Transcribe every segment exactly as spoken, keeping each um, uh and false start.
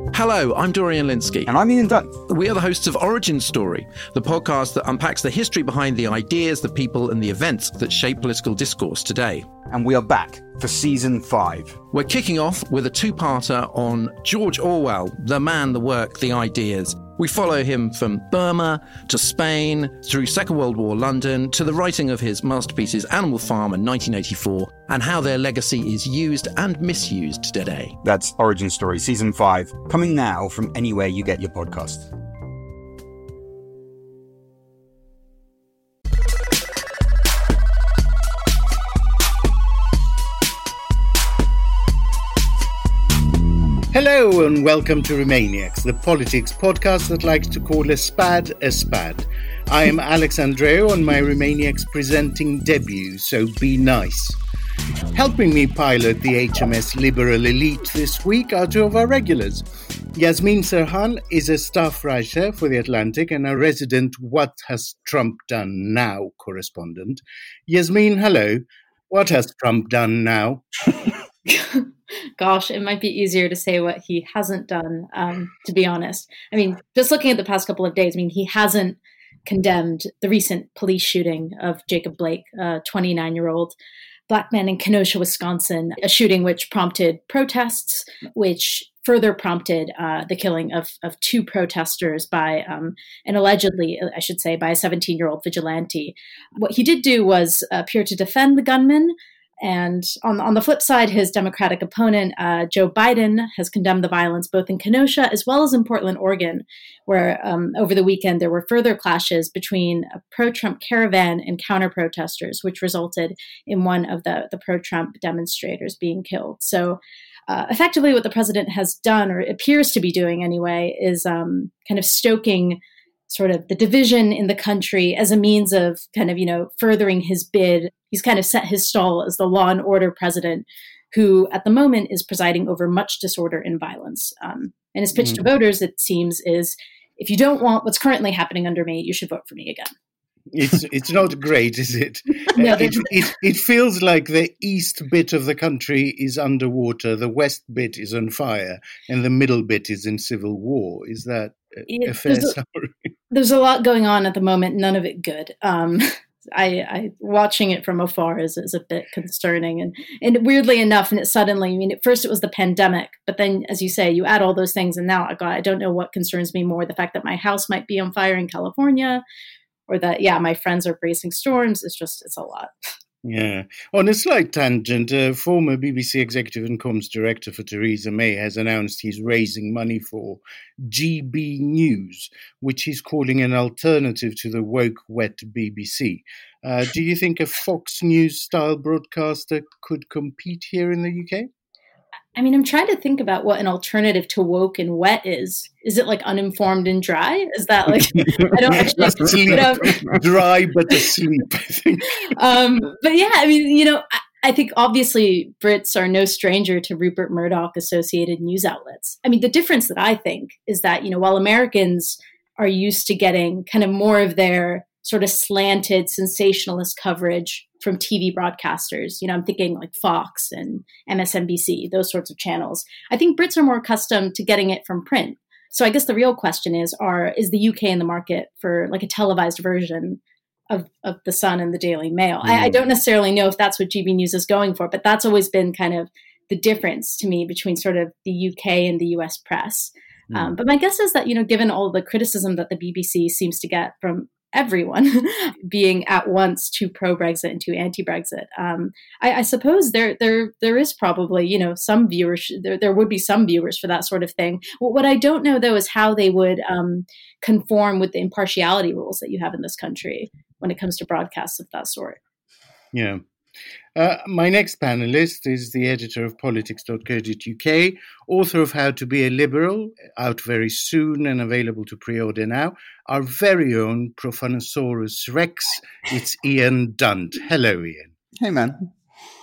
Hello, I'm Dorian Linsky. And I'm Ian Dunn. We are the hosts of Origin Story, the podcast that unpacks the history behind the ideas, the people, and the events that shape political discourse today. And we are back for season five. We're kicking off with a two-parter on George Orwell, the man, the work, the ideas. We follow him from Burma to Spain, through Second World War London, to the writing of his masterpieces Animal Farm in nineteen eighty-four, and how their legacy is used and misused today. That's Origin Story, season five, coming now from anywhere you get your podcasts. Hello and welcome to Remainiacs, the politics podcast that likes to call a spade a spade. I am Alex Andreou on my Remainiacs presenting debut, so be nice. Helping me pilot the H M S Liberal Elite this week are two of our regulars. Yasmin Serhan is a staff writer for The Atlantic and a resident What Has Trump Done Now correspondent. Yasmin, hello. What has Trump done now? Gosh, it might be easier to say what he hasn't done, um, to be honest. I mean, just looking at the past couple of days, I mean, he hasn't condemned the recent police shooting of Jacob Blake, a twenty-nine-year-old black man in Kenosha, Wisconsin, a shooting which prompted protests, which further prompted uh, the killing of, of two protesters by, um, and allegedly, I should say, by a seventeen-year-old vigilante. What he did do was appear to defend the gunman. And on, on the flip side, his Democratic opponent, uh, Joe Biden, has condemned the violence both in Kenosha as well as in Portland, Oregon, where um, over the weekend there were further clashes between a pro-Trump caravan and counter-protesters, which resulted in one of the, the pro-Trump demonstrators being killed. So uh, effectively what the president has done, or appears to be doing anyway, is um, kind of stoking sort of the division in the country as a means of kind of, you know, furthering his bid. He's kind of set his stall as the law and order president who at the moment is presiding over much disorder and violence. Um, and his pitch mm-hmm. to voters, it seems, is if you don't want what's currently happening under me, you should vote for me again. It's it's not great, is it? No, it, it? It feels like the east bit of the country is underwater, the west bit is on fire, and the middle bit is in civil war. Is that a, it, a fair there's summary? A, there's a lot going on at the moment, none of it good. Um, I, I watching it from afar is, is a bit concerning, and and weirdly enough, and it suddenly, I mean, at first it was the pandemic, but then, as you say, you add all those things, and now I got I don't know what concerns me more: the fact that my house might be on fire in California, or that yeah, my friends are bracing storms. It's just it's a lot. Yeah. On a slight tangent, uh, former B B C executive and comms director for Theresa May has announced he's raising money for G B News, which he's calling an alternative to the woke, wet B B C. Uh, do you think a Fox News-style broadcaster could compete here in the U K? I mean, I'm trying to think about what an alternative to woke and wet is. Is it like uninformed and dry? Is that like, I don't actually Sleep. You know. Dry but asleep, I think. Um, but yeah, I mean, you know, I, I think obviously Brits are no stranger to Rupert Murdoch associated news outlets. I mean, the difference that I think is that, you know, while Americans are used to getting kind of more of their sort of slanted sensationalist coverage from T V broadcasters, you know, I'm thinking like Fox and M S N B C, those sorts of channels. I think Brits are more accustomed to getting it from print. So I guess the real question is, are is the U K in the market for like a televised version of, of The Sun and the Daily Mail? Mm. I, I don't necessarily know if that's what G B News is going for, but that's always been kind of the difference to me between sort of the U K and the U S press. Mm. Um, but my guess is that, you know, given all the criticism that the B B C seems to get from everyone being at once too pro-Brexit and too anti-Brexit. Um, I, I suppose there there there is probably, you know, some viewers, there, there would be some viewers for that sort of thing. What, what I don't know, though, is how they would um, conform with the impartiality rules that you have in this country when it comes to broadcasts of that sort. Yeah. Uh, my next panelist is the editor of politics dot co dot U K, author of How to Be a Liberal, out very soon and available to pre-order now, our very own Profanosaurus Rex. It's Ian Dunt. Hello, Ian. Hey, man.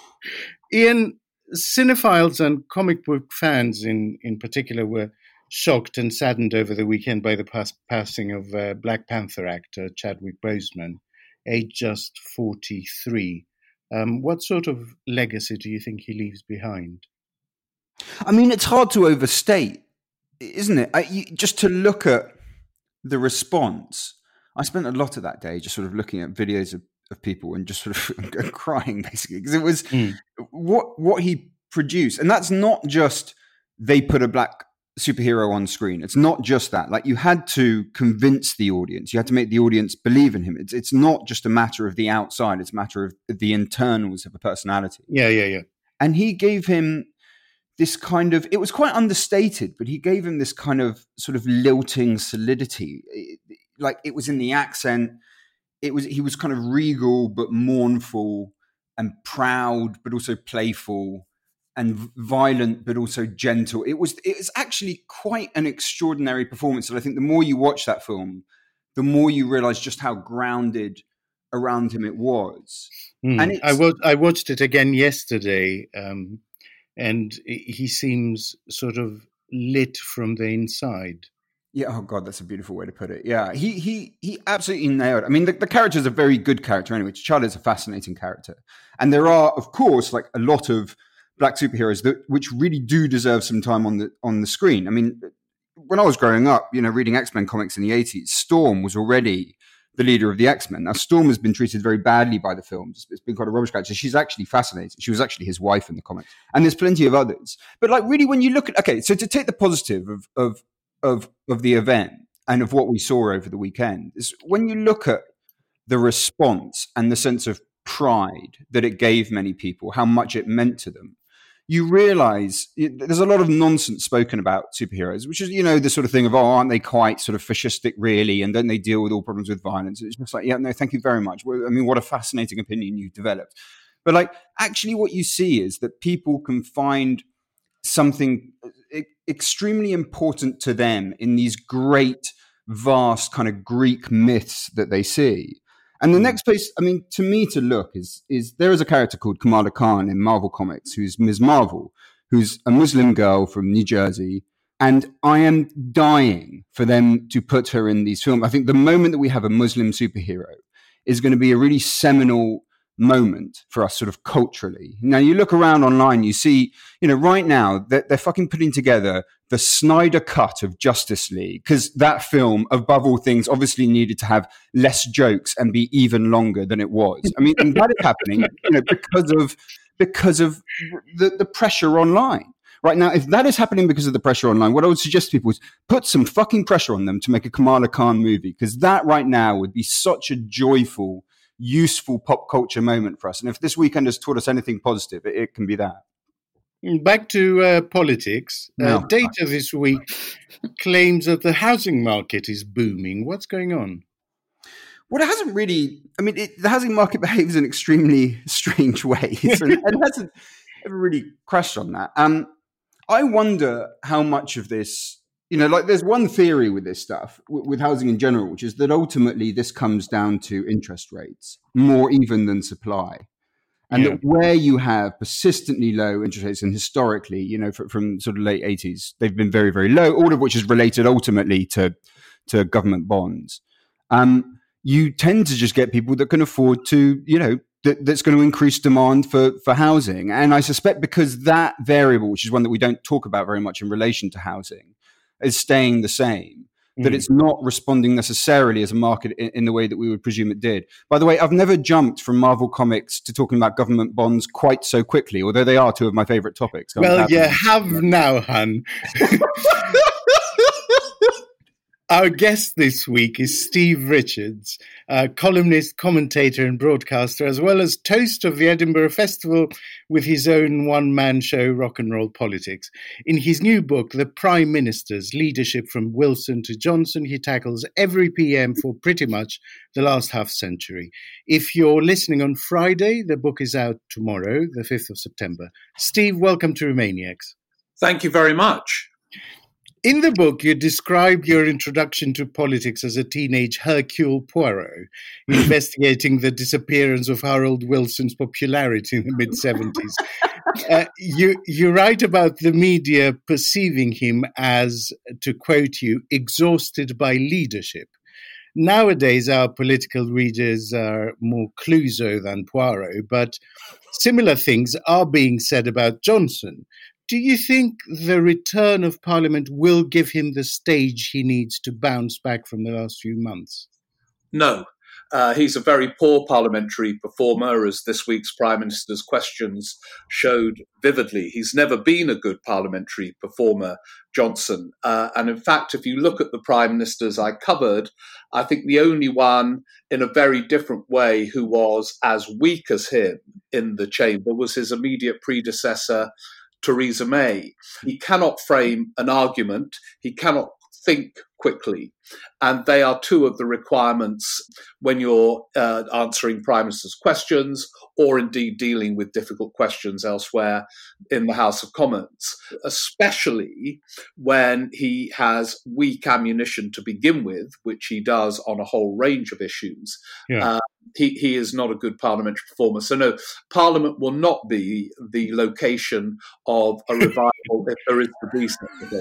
Ian, cinephiles and comic book fans in, in particular were shocked and saddened over the weekend by the pass- passing of uh, Black Panther actor Chadwick Boseman, aged just forty-three. Um, what sort of legacy do you think he leaves behind? I mean, it's hard to overstate isn't it? I, you, just to look at the response, I spent a lot of that day just sort of looking at videos of, of people and just sort of crying, basically, because it was mm. what what he produced. And that's not just they put a black superhero on screen. It's not just that. Like, you had to convince the audience. You had to make the audience believe in him. It's it's not just a matter of the outside. It's a matter of the internals of a personality. Yeah, yeah, yeah. And he gave him this kind of, it was quite understated, but he gave him this kind of sort of lilting solidity. It, like, it was in the accent. It was, he was kind of regal, but mournful, and proud, but also playful, and violent, but also gentle. It was, it was actually quite an extraordinary performance. And I think the more you watch that film, the more you realize just how grounded around him it was. Mm. And I, wa- I watched it again yesterday, um, and he seems sort of lit from the inside. Yeah, oh God, that's a beautiful way to put it. Yeah, he he he absolutely nailed it. I mean, the, the character is a very good character anyway. T'Challa is a fascinating character. And there are, of course, like a lot of black superheroes that which really do deserve some time on the on the screen. I mean, when I was growing up, you know, reading X-Men comics in the eighties, Storm was already the leader of the X-Men. Now, Storm has been treated very badly by the films. It's been quite a rubbish character. She's actually fascinating. She was actually his wife in the comics. And there's plenty of others. But like, really, when you look at, okay, so to take the positive of of of of the event and of what we saw over the weekend, is when you look at the response and the sense of pride that it gave many people, how much it meant to them, you realize it, there's a lot of nonsense spoken about superheroes, which is, you know, the sort of thing of, oh, aren't they quite sort of fascistic, really? And don't they deal with all problems with violence? It's just like, yeah, no, thank you very much. I mean, what a fascinating opinion you've developed. But like, actually what you see is that people can find something e- extremely important to them in these great, vast kind of Greek myths that they see. And the next place, I mean, to me to look is, is there is a character called Kamala Khan in Marvel Comics, who's Miz Marvel, who's a Muslim girl from New Jersey. And I am dying for them to put her in these films. I think the moment that we have a Muslim superhero is going to be a really seminal moment for us sort of culturally. Now, you look around online, you see, you know, right now they're, they're fucking putting together the Snyder cut of Justice League, because that film, above all things, obviously needed to have less jokes and be even longer than it was. I mean, and that is happening, you know, because of because of the, the pressure online. Right now, if that is happening because of the pressure online, what I would suggest to people is put some fucking pressure on them to make a Kamala Khan movie, because that right now would be such a joyful, useful pop culture moment for us. And if this weekend has taught us anything positive, it, it can be that. Back to uh, politics. No. Uh, data this week claims that the housing market is booming. What's going on? Well, it hasn't really. I mean, it, the housing market behaves in extremely strange ways, and it hasn't ever really crashed on that. Um, I wonder how much of this, you know, like there's one theory with this stuff, w- with housing in general, which is that ultimately this comes down to interest rates more even than supply. And yeah. that where you have persistently low interest rates, and historically, you know, from, from sort of late eighties, they've been very, very low, all of which is related ultimately to, to government bonds. Um, you tend to just get people that can afford to, you know, that, that's going to increase demand for, for housing. And I suspect because that variable, which is one that we don't talk about very much in relation to housing, is staying the same, that it's not responding necessarily as a market in, in the way that we would presume it did. By the way, I've never jumped from Marvel Comics to talking about government bonds quite so quickly, although they are two of my favorite topics. So well, you have now, hun. Our guest this week is Steve Richards, a columnist, commentator and broadcaster, as well as toast of the Edinburgh Festival with his own one-man show, Rock and Roll Politics. In his new book, The Prime Minister's Leadership from Wilson to Johnson, he tackles every P M for pretty much the last half-century. If you're listening on Friday, the book is out tomorrow, the fifth of September. Steve, welcome to Remainiacs. Thank you very much. In the book, you describe your introduction to politics as a teenage Hercule Poirot, investigating the disappearance of Harold Wilson's popularity in the mid-seventies. Uh, you, you write about the media perceiving him as, to quote you, exhausted by leadership. Nowadays, our political readers are more Clouseau than Poirot, but similar things are being said about Johnson. Do you think the return of Parliament will give him the stage he needs to bounce back from the last few months? No. Uh, he's a very poor parliamentary performer, as this week's Prime Minister's questions showed vividly. He's never been a good parliamentary performer, Johnson. Uh, and in fact, if you look at the Prime Ministers I covered, I think the only one in a very different way who was as weak as him in the chamber was his immediate predecessor, Theresa May. He cannot frame an argument. He cannot think quickly. And they are two of the requirements when you're uh, answering Prime Minister's questions or indeed dealing with difficult questions elsewhere in the House of Commons, especially when he has weak ammunition to begin with, which he does on a whole range of issues. Yeah. Uh, he, he is not a good parliamentary performer. So no, Parliament will not be the location of a revival if there is to be something.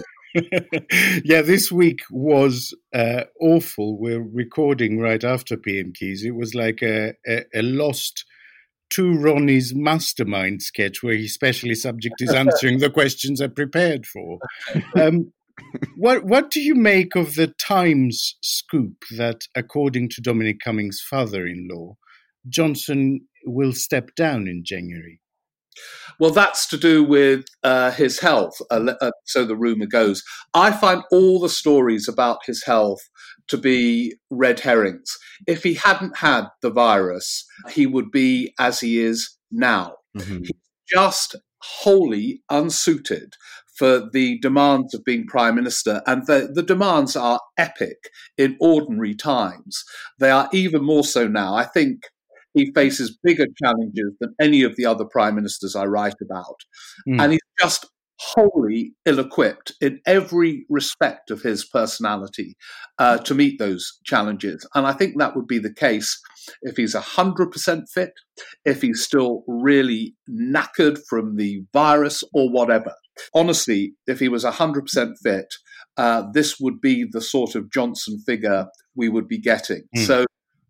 Yeah, this week was uh, awful. We're recording right after P M Keys. It was like a, a, a lost Two Ronnie's mastermind sketch where his specially subject is answering the questions I prepared for. Um, what what do you make of the Times scoop that, according to Dominic Cummings' father-in-law, Johnson will step down in January? Well, that's to do with uh, his health, uh, uh, so the rumour goes. I find all the stories about his health to be red herrings. If he hadn't had the virus, he would be as he is now. Mm-hmm. He's just wholly unsuited for the demands of being Prime Minister, and the, the demands are epic in ordinary times. They are even more so now. I think he faces bigger challenges than any of the other prime ministers I write about. Mm. And he's just wholly ill-equipped in every respect of his personality uh, to meet those challenges. And I think that would be the case if he's one hundred percent fit, if he's still really knackered from the virus or whatever. Honestly, if he was one hundred percent fit, uh, this would be the sort of Johnson figure we would be getting. Mm. So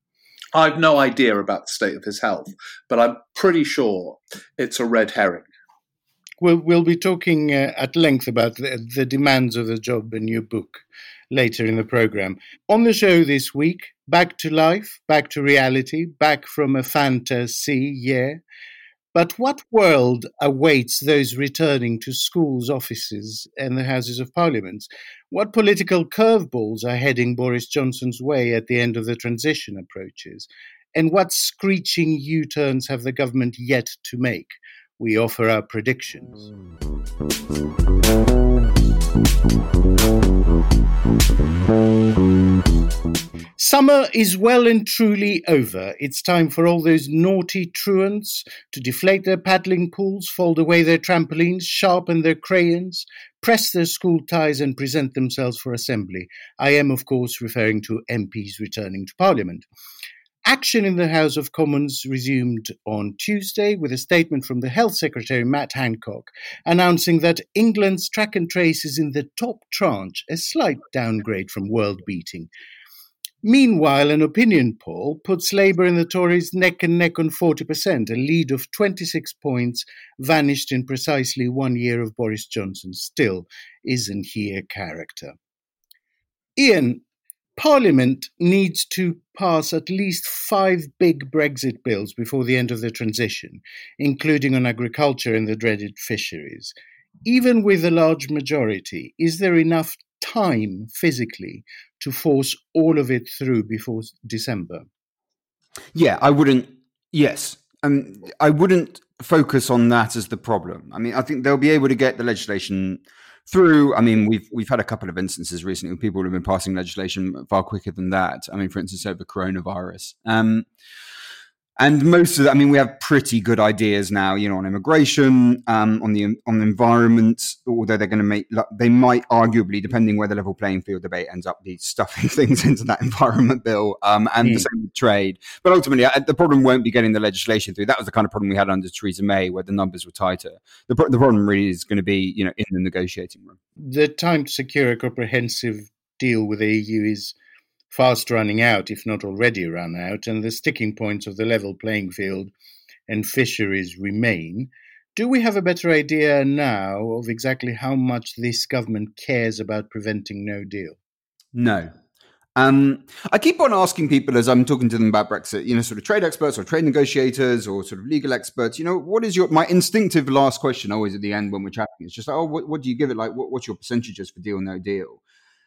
I've no idea about the state of his health, but I'm pretty sure it's a red herring. We'll, we'll be talking uh, at length about the, the demands of the job in your book later in the programme. On the show this week, back to life, back to reality, back from a fantasy, yeah. But what world awaits those returning to schools, offices and the Houses of Parliament? What political curveballs are heading Boris Johnson's way at the end of the transition approaches? And what screeching U-turns have the government yet to make? We offer our predictions. Summer is well and truly over. It's time for all those naughty truants to deflate their paddling pools, fold away their trampolines, sharpen their crayons, press their school ties and present themselves for assembly. I am, of course, referring to M Ps returning to Parliament. Action in the House of Commons resumed on Tuesday with a statement from the Health Secretary, Matt Hancock, announcing that England's track and trace is in the top tranche, a slight downgrade from world beating. Meanwhile, an opinion poll puts Labour and the Tories neck and neck on forty percent, a lead of twenty-six points vanished in precisely one year of Boris Johnson. Still, isn't he a character? Ian, Parliament needs to pass at least five big Brexit bills before the end of the transition, including on agriculture and the dreaded fisheries. Even with a large majority, is there enough time physically to force all of it through before December? Yeah, I wouldn't. Yes. Um, I wouldn't focus on that as the problem. I mean, I think they'll be able to get the legislation through. I mean, we've we've had a couple of instances recently where people have been passing legislation far quicker than that. I mean, for instance, over coronavirus. Um, And most of that, I mean, we have pretty good ideas now, you know, on immigration, um, on the on the environment, although they're going to make, they might arguably, depending where the level playing field debate ends up, be stuffing things into that environment bill, um, and mm. the same with trade. But ultimately, the problem won't be getting the legislation through. That was the kind of problem we had under Theresa May, where the numbers were tighter. The, the problem really is going to be, you know, in the negotiating room. The time to secure a comprehensive deal with the E U is fast running out, if not already run out, and the sticking points of the level playing field and fisheries remain. do we have a better idea now of exactly how much this government cares about preventing no deal? No. Um, I keep on asking people as I'm talking to them about Brexit, you know, sort of trade experts or trade negotiators or sort of legal experts, you know, what is your, my instinctive last question always at the end when we're chatting is just like, oh, what, what do you give it? Like, what, what's your percentages for deal, no deal?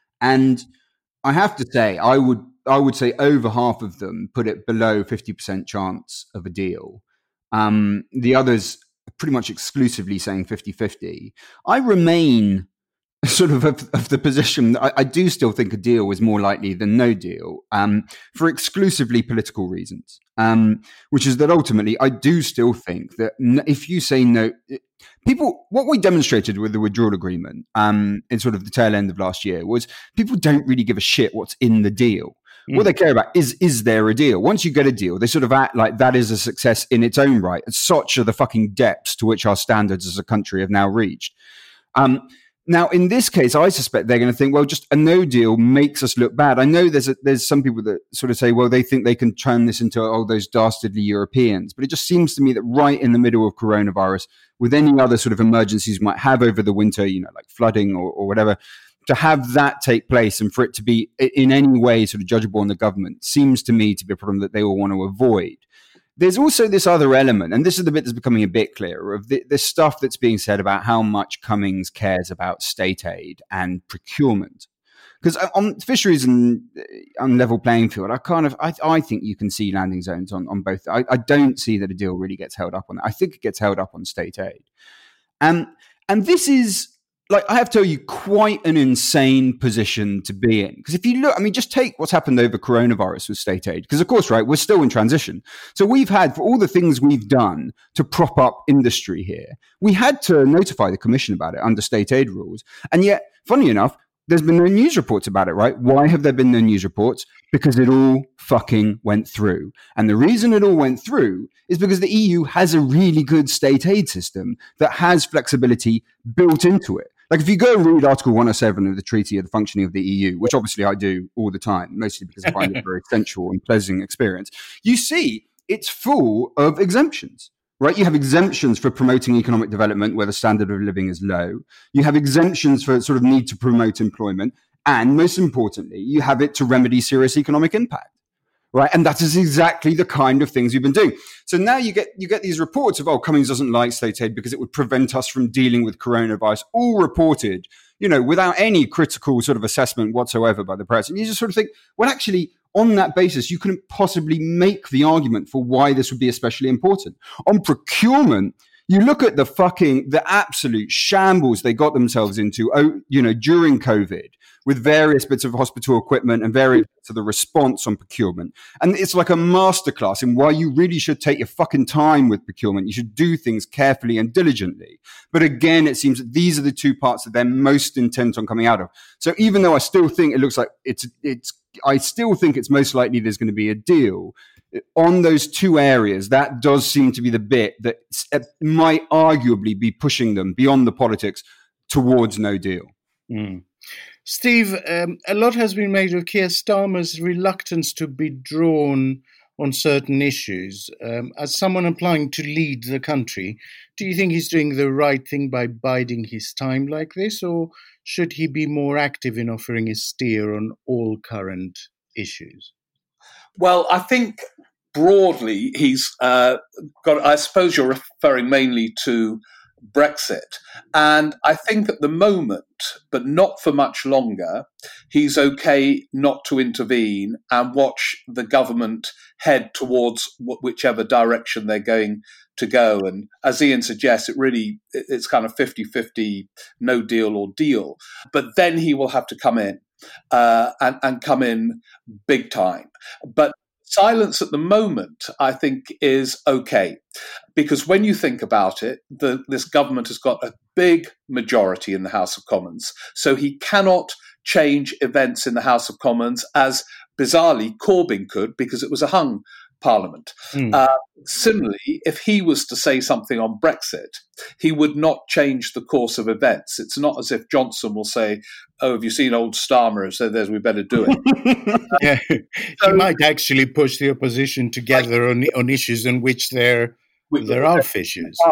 And I have to say, I would, I would say over half of them put it below fifty percent chance of a deal. Um, the others are pretty much exclusively saying fifty-fifty. I remain sort of of, of the position that I, I do still think a deal is more likely than no deal, um, for exclusively political reasons, um, which is that ultimately I do still think that if you say no, people, what we demonstrated with the withdrawal agreement um, in sort of the tail end of last year was people don't really give a shit what's in the deal. Mm. What they care about is, is there a deal? Once you get a deal, they sort of act like that is a success in its own right. And such are the fucking depths to which our standards as a country have now reached. Um, Now, in this case, I suspect they're going to think, well, just a no deal makes us look bad. I know there's a, there's some people that sort of say, well, they think they can turn this into, oh, those dastardly Europeans. But it just seems to me that right in the middle of coronavirus, with any other sort of emergencies we might have over the winter, you know, like flooding or, or whatever, to have that take place and for it to be in any way sort of judgeable on the government seems to me to be a problem that they all want to avoid. There's also this other element, and this is the bit that's becoming a bit clearer, of the, the stuff that's being said about how much Cummings cares about state aid and procurement. Because on fisheries and on level playing field, I kind of, I, I think you can see landing zones on, on both. I, I don't see that a deal really gets held up on that. I think it gets held up on state aid. And, and this is, like, I have to tell you, quite an insane position to be in. Because if you look, I mean, just take what's happened over coronavirus with state aid. Because, of course, right, we're still in transition. So we've had, for all the things we've done to prop up industry here, we had to notify the commission about it under state aid rules. And yet, funny enough, there's been no news reports about it, right? Why have there been no news reports? Because it all fucking went through. And the reason it all went through is because the E U has a really good state aid system that has flexibility built into it. Like if you go and read Article one oh seven of the Treaty of the Functioning of the E U, which obviously I do all the time, mostly because I find it a very sensual and pleasant experience, you see it's full of exemptions, right? You have exemptions for promoting economic development where the standard of living is low. You have exemptions for sort of need to promote employment. And most importantly, you have it to remedy serious economic impact. Right. And that is exactly the kind of things we've been doing. So now you get you get these reports of, oh, Cummings doesn't like state aid because it would prevent us from dealing with coronavirus, all reported, you know, without any critical sort of assessment whatsoever by the press. And you just sort of think, well, actually, on that basis, you couldn't possibly make the argument for why this would be especially important. On procurement, you look at the fucking, the absolute shambles they got themselves into, oh, you know, during COVID, with various bits of hospital equipment and various bits of the response on procurement. And it's like a masterclass in why you really should take your fucking time with procurement. You should do things carefully and diligently. But again, it seems that these are the two parts that they're most intent on coming out of. So even though I still think it looks like it's, it's, I still think it's most likely there's going to be a deal on those two areas. That does seem to be the bit that might arguably be pushing them beyond the politics towards no deal. Mm. Steve, um, a lot has been made of Keir Starmer's reluctance to be drawn on certain issues. Um, as someone applying to lead the country, do you think he's doing the right thing by biding his time like this, or should he be more active in offering his steer on all current issues? Well, I think broadly he's uh, got, I suppose you're referring mainly to Brexit. And I think at the moment, but not for much longer, he's okay not to intervene and watch the government head towards whichever direction they're going to go. And as Ian suggests, it really, it's kind of fifty-fifty, no deal or deal. But then he will have to come in uh, and, and come in big time. But silence at the moment, I think, is okay. Because when you think about it, the, this government has got a big majority in the House of Commons. So he cannot change events in the House of Commons as bizarrely Corbyn could, because it was a hung parliament. Mm. Uh, similarly, if he was to say something on Brexit, he would not change the course of events. It's not as if Johnson will say, oh, have you seen old Starmer? So there's, we better do it. Yeah, so, he might actually push the opposition together on, on issues on which there, which there are fissures.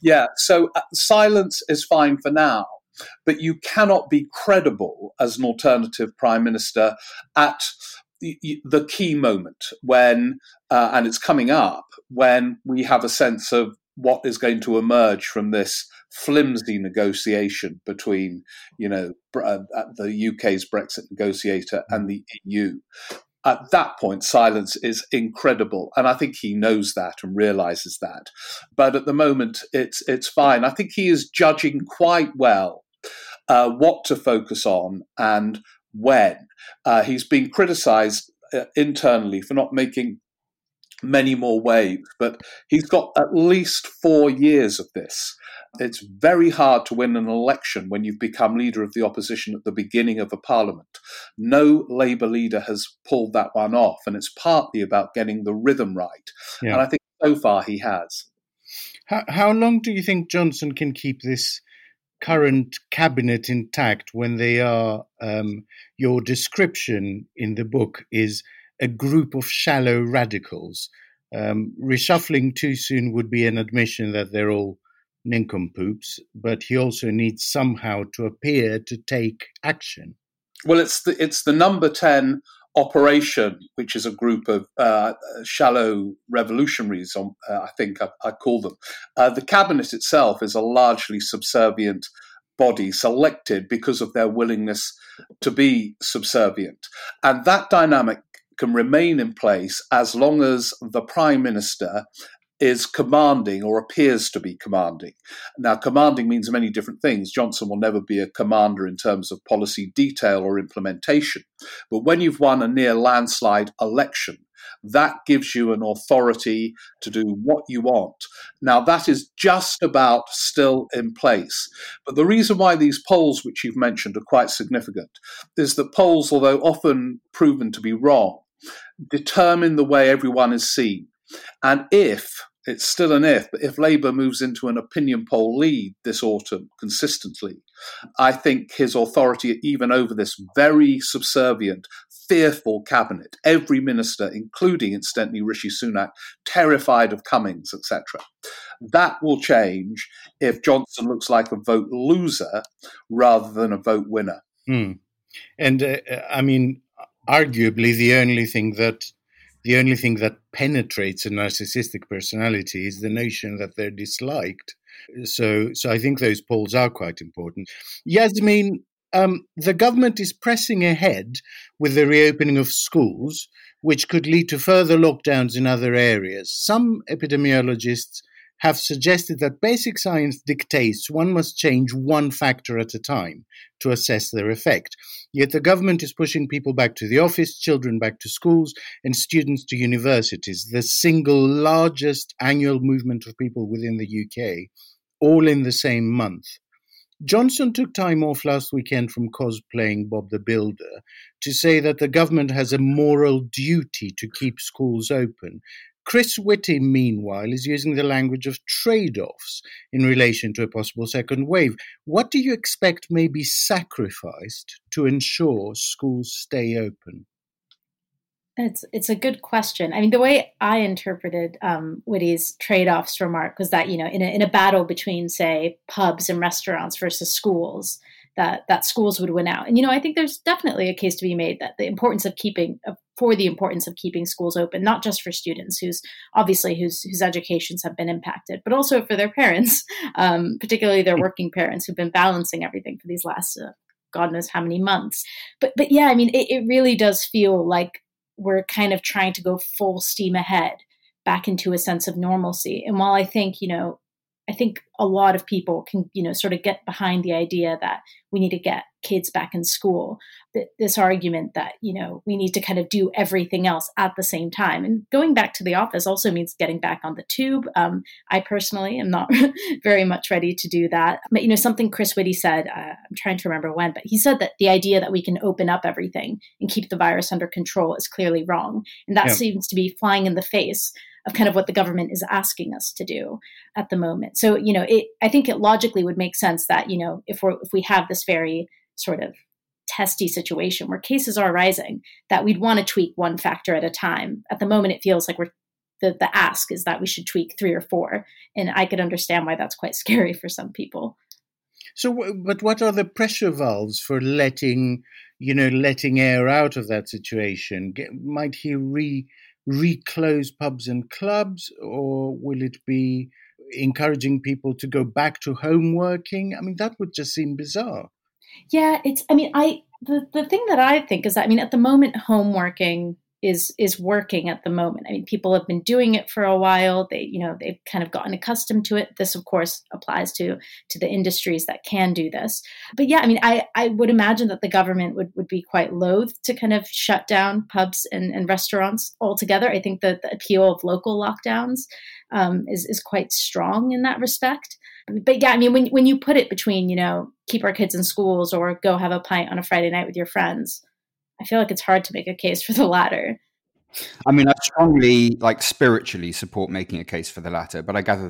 Yeah, so uh, silence is fine for now, but you cannot be credible as an alternative prime minister at the, the key moment when, uh, and it's coming up, when we have a sense of what is going to emerge from this flimsy negotiation between, you know, uh, the U K's Brexit negotiator and the E U. At that point, silence is incredible, and I think he knows that and realizes that. But at the moment, it's it's fine. I think he is judging quite well uh, what to focus on and when. Uh, he's been criticised uh, internally for not making many more waves, but he's got at least four years of this. It's very hard to win an election when you've become leader of the opposition at the beginning of a parliament. No Labour leader has pulled that one off, and it's partly about getting the rhythm right. Yeah. And I think so far he has. How, how long do you think Johnson can keep this current cabinet intact when they are, um, your description in the book is a group of shallow radicals? Um, reshuffling too soon would be an admission that they're all nincompoops, but he also needs somehow to appear to take action. Well, it's the, it's the number ten operation, which is a group of uh, shallow revolutionaries, on, uh, I think I, I call them. Uh, the cabinet itself is a largely subservient body selected because of their willingness to be subservient. And that dynamic can remain in place as long as the Prime Minister is commanding or appears to be commanding. Now, commanding means many different things. Johnson will never be a commander in terms of policy detail or implementation. But when you've won a near landslide election, that gives you an authority to do what you want. Now, that is just about still in place. But the reason why these polls, which you've mentioned, are quite significant is that polls, although often proven to be wrong, determine the way everyone is seen. And if, it's still an if, but if Labour moves into an opinion poll lead this autumn consistently, I think his authority, even over this very subservient, fearful cabinet, every minister, including incidentally Rishi Sunak, terrified of Cummings, et cetera, that will change if Johnson looks like a vote loser rather than a vote winner. Mm. And uh, I mean, arguably, the only thing that the only thing that penetrates a narcissistic personality is the notion that they're disliked. So, so I think those polls are quite important. Yasmin, um, the government is pressing ahead with the reopening of schools, which could lead to further lockdowns in other areas. Some epidemiologists have suggested that basic science dictates one must change one factor at a time to assess their effect. Yet the government is pushing people back to the office, children back to schools, and students to universities, the single largest annual movement of people within the U K, all in the same month. Johnson took time off last weekend from cosplaying Bob the Builder to say that the government has a moral duty to keep schools open. Chris Whitty, meanwhile, is using the language of trade-offs in relation to a possible second wave. What do you expect may be sacrificed to ensure schools stay open? It's it's a good question. I mean, the way I interpreted um, Whitty's trade-offs remark was that, you know, in a, in a battle between, say, pubs and restaurants versus schools, that that schools would win out. And, you know, I think there's definitely a case to be made that the importance of keeping, uh, for the importance of keeping schools open, not just for students whose, obviously, whose, whose educations have been impacted, but also for their parents, um, particularly their working parents who've been balancing everything for these last, uh, God knows how many months. But, but yeah, I mean, it, it really does feel like we're kind of trying to go full steam ahead back into a sense of normalcy. And while I think, you know, I think a lot of people can, you know, sort of get behind the idea that we need to get kids back in school, th- this argument that, you know, we need to kind of do everything else at the same time. And going back to the office also means getting back on the tube. Um, I personally am not very much ready to do that. But, you know, something Chris Whitty said, uh, I'm trying to remember when, but he said that the idea that we can open up everything and keep the virus under control is clearly wrong. And that yeah. seems to be flying in the face of kind of what the government is asking us to do at the moment. So, you know, it, I think it logically would make sense that, you know, if we're, if we have this very sort of testy situation where cases are rising, that we'd want to tweak one factor at a time. At the moment, it feels like we're the, the ask is that we should tweak three or four. And I could understand why that's quite scary for some people. So, but what are the pressure valves for letting, you know, letting air out of that situation? Might he re reclose pubs and clubs, or will it be encouraging people to go back to home working? I mean, that would just seem bizarre. Yeah, it's, I mean, I, the, the thing that I think is that, I mean, at the moment, home working is, is working at the moment. I mean, people have been doing it for a while. They, you know, they've kind of gotten accustomed to it. This, of course, applies to, to the industries that can do this. But yeah, I mean, I, I would imagine that the government would, would be quite loath to kind of shut down pubs and, and restaurants altogether. I think that the appeal of local lockdowns um, is, is quite strong in that respect. But yeah, I mean, when when you put it between, you know, keep our kids in schools or go have a pint on a Friday night with your friends, I feel like it's hard to make a case for the latter. I mean, I strongly, like, spiritually support making a case for the latter, but I gather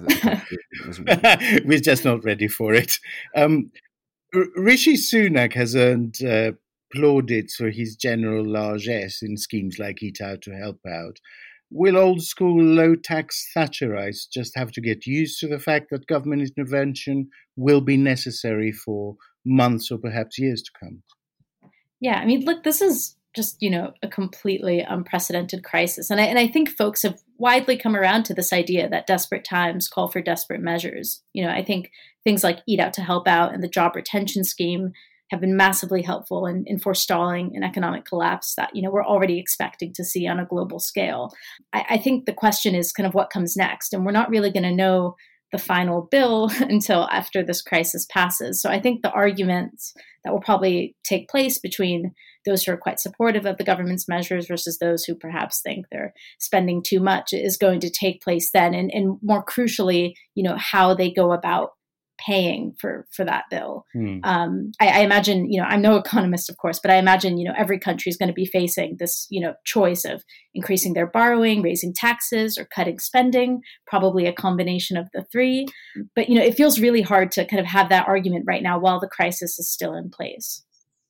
that we're just not ready for it. Um, R- Rishi Sunak has earned uh, plaudits for his general largesse in schemes like Eat Out to Help Out. Will old-school low-tax Thatcherites just have to get used to the fact that government intervention will be necessary for months or perhaps years to come? Yeah, I mean, look, this is just, you know, a completely unprecedented crisis. And I, and I think folks have widely come around to this idea that desperate times call for desperate measures. You know, I think things like Eat Out to Help Out and the job retention scheme have been massively helpful in, in forestalling an economic collapse that, you know, we're already expecting to see on a global scale. I, I think the question is kind of what comes next. And we're not really going to know the final bill until after this crisis passes. So I think the arguments that will probably take place between those who are quite supportive of the government's measures versus those who perhaps think they're spending too much is going to take place then. And, and more crucially, you know, how they go about paying for, for that bill. Hmm. Um, I, I imagine, you know, I'm no economist, of course, but I imagine, you know, every country is going to be facing this, you know, choice of increasing their borrowing, raising taxes, or cutting spending, probably a combination of the three. But, you know, it feels really hard to kind of have that argument right now while the crisis is still in place.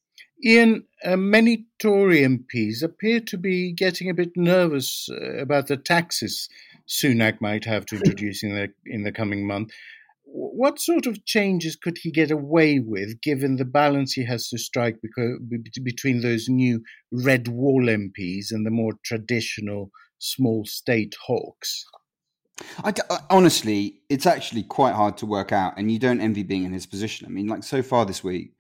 Ian, uh, many Tory M Ps appear to be getting a bit nervous uh, about the taxes Sunak might have to introduce in the, in the coming month. What sort of changes could he get away with, given the balance he has to strike because, between those new red wall M Ps and the more traditional small state hawks? I, I, honestly, it's actually quite hard to work out, and you don't envy being in his position. I mean, like, so far this week,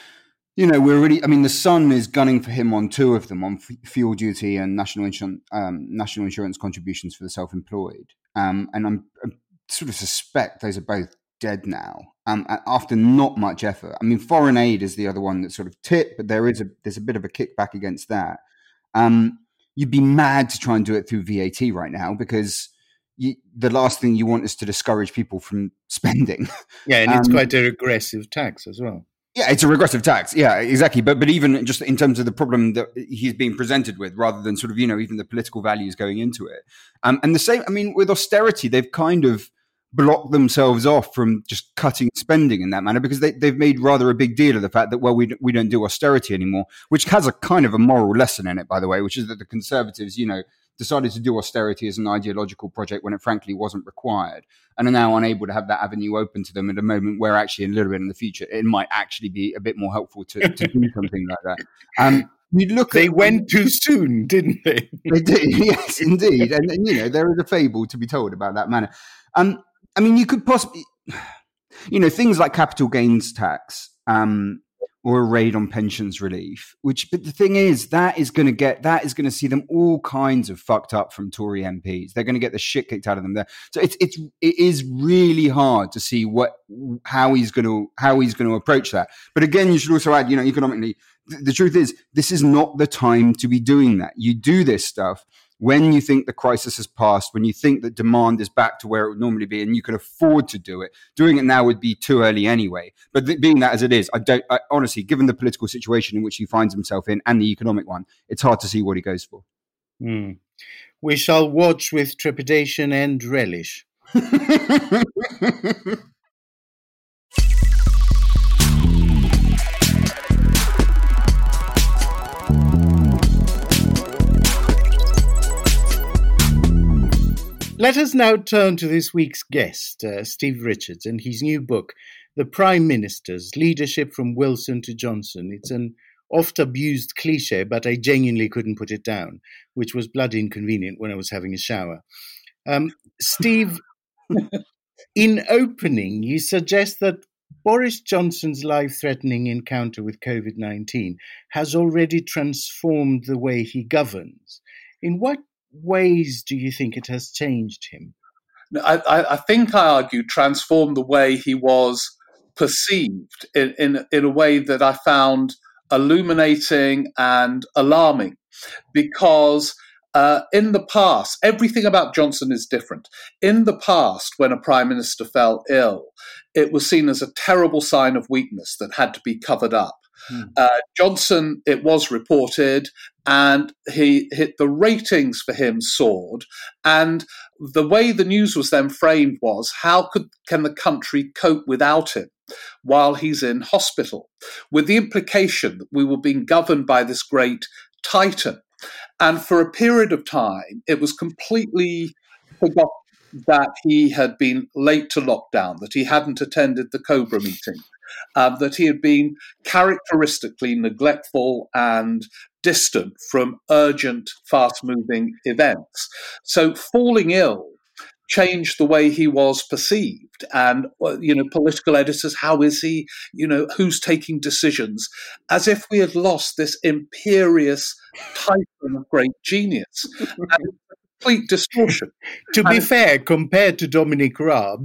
you know, we're really, I mean, the Sun is gunning for him on two of them, on f- fuel duty and national insurance, um, national insurance contributions for the self-employed. Um, and I'm, I sort of suspect those are both dead now, um, after not much effort. I mean, foreign aid is the other one that's sort of tipped, but there is a there's a bit of a kickback against that. Um, you'd be mad to try and do it through V A T right now, because you, the last thing you want is to discourage people from spending. Yeah, and it's um, quite a regressive tax as well. Yeah, it's a regressive tax. Yeah, exactly. But but even just in terms of the problem that he's being presented with, rather than sort of, you know, even the political values going into it. Um, and the same, I mean, with austerity, they've kind of block themselves off from just cutting spending in that manner, because they, they've made rather a big deal of the fact that, well, we, we don't do austerity anymore, which has a kind of a moral lesson in it, by the way, which is that the Conservatives, you know, decided to do austerity as an ideological project when it frankly wasn't required, and are now unable to have that avenue open to them at a moment where actually a little bit in the future it might actually be a bit more helpful to, to do something like that. Um, you look they at, went too soon, didn't they? They did, yes, indeed. And, and, you know, there is a fable to be told about that manner. Um, I mean, you could possibly, you know, things like capital gains tax, um, or a raid on pensions relief, which, but the thing is, that is going to get, that is going to see them all kinds of fucked up from Tory M Ps. They're going to get the shit kicked out of them there. So it's, it's, it is really hard to see what, how he's going to, how he's going to approach that. But again, you should also add, you know, economically, th- the truth is, this is not the time to be doing that. You do this stuff when you think the crisis has passed, when you think that demand is back to where it would normally be, and you can afford to do it. Doing it now would be too early anyway. But th- being that as it is, I don't, I, honestly, given the political situation in which he finds himself in and the economic one, it's hard to see what he goes for. Mm. We shall watch with trepidation and relish. Let us now turn to this week's guest, uh, Steve Richards, and his new book, The Prime Ministers, Leadership from Wilson to Johnson. It's an oft-abused cliche, but I genuinely couldn't put it down, which was bloody inconvenient when I was having a shower. Um, Steve, in opening, you suggest that Boris Johnson's life-threatening encounter with COVID nineteen has already transformed the way he governs. In what ways do you think it has changed him? I, I think I argue transformed the way he was perceived in, in, in a way that I found illuminating and alarming, because uh, in the past, everything about Johnson is different. In the past, when a prime minister fell ill, it was seen as a terrible sign of weakness that had to be covered up. Hmm. Uh, Johnson, it was reported, and he hit the ratings for him soared. And the way the news was then framed was, how could can the country cope without him while he's in hospital? With the implication that we were being governed by this great titan. And for a period of time, it was completely forgotten that he had been late to lockdown, that he hadn't attended the Cobra meeting, uh, that he had been characteristically neglectful and distant from urgent, fast-moving events. So falling ill changed the way he was perceived. And, you know, political editors, how is he? You know, who's taking decisions? As if we had lost this imperious titan of great genius. And complete distortion. To be and, fair, compared to Dominic Raab.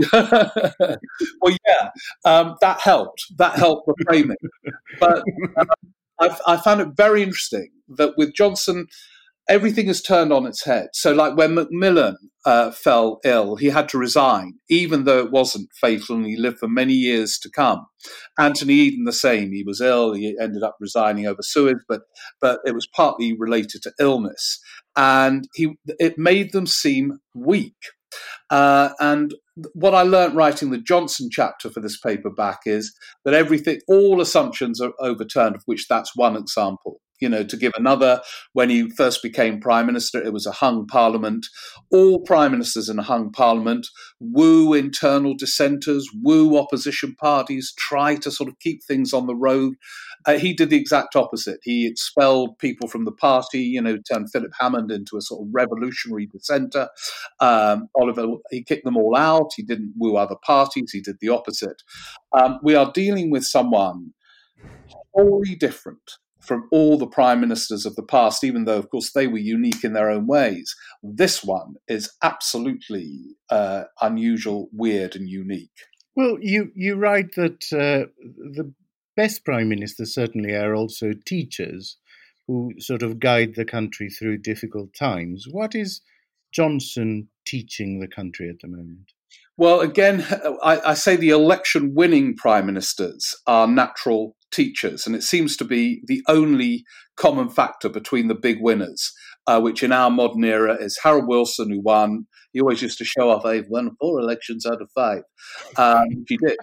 well, yeah, um, that helped. That helped the framing. But um, I, I found it very interesting that with Johnson, everything has turned on its head. So like when Macmillan uh, fell ill, he had to resign, even though it wasn't fatal and he lived for many years to come. Anthony Eden, the same. He was ill. He ended up resigning over Suez, but but it was partly related to illness. And he it made them seem weak. Uh, and what I learnt writing the Johnson chapter for this paperback is that everything, all assumptions are overturned, of which that's one example. You know, to give another, when he first became prime minister, it was a hung parliament. All prime ministers in a hung parliament woo internal dissenters, woo opposition parties, try to sort of keep things on the road. Uh, he did the exact opposite. He expelled people from the party, you know, turned Philip Hammond into a sort of revolutionary dissenter. Um, Oliver, he kicked them all out. He didn't woo other parties. He did the opposite. Um, we are dealing with someone wholly different from all the prime ministers of the past, even though, of course, they were unique in their own ways. This one is absolutely uh, unusual, weird, and unique. Well, you, you write that uh, the best prime ministers certainly are also teachers who sort of guide the country through difficult times. What is Johnson teaching the country at the moment? Well, again, I, I say the election-winning prime ministers are natural teachers, and it seems to be the only common factor between the big winners, uh, which in our modern era is Harold Wilson, who won. He always used to show off, I've won four elections out of five. Um, he did.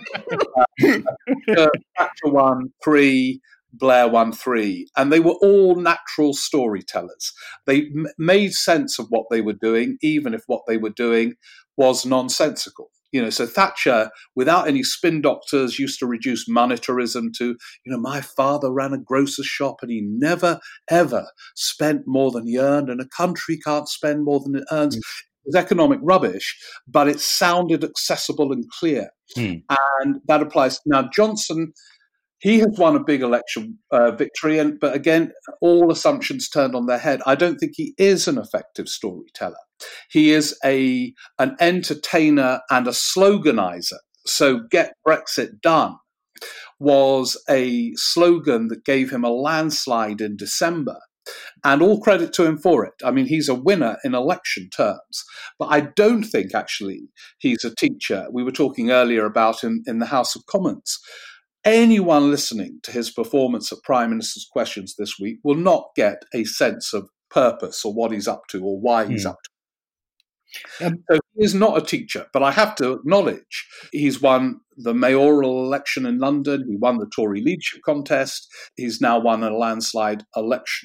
Uh, Thatcher won three, Blair won three, and they were all natural storytellers. They m- made sense of what they were doing, even if what they were doing was nonsensical. You know, so Thatcher, without any spin doctors, used to reduce monetarism to, you know, my father ran a grocer's shop and he never, ever spent more than he earned, and a country can't spend more than it earns. Mm. It was economic rubbish, but it sounded accessible and clear. Mm. And that applies. Now, Johnson, he has won a big election uh, victory, and but again, all assumptions turned on their head. I don't think he is an effective storyteller. He is a an entertainer and a sloganizer. So "Get Brexit Done" was a slogan that gave him a landslide in December. And all credit to him for it. I mean, he's a winner in election terms. But I don't think, actually, he's a teacher. We were talking earlier about him in the House of Commons. Anyone listening to his performance at Prime Minister's Questions this week will not get a sense of purpose or what he's up to or why he's mm. up to. Um, so he is not a teacher, but I have to acknowledge he's won the mayoral election in London. He won the Tory leadership contest. He's now won a landslide election.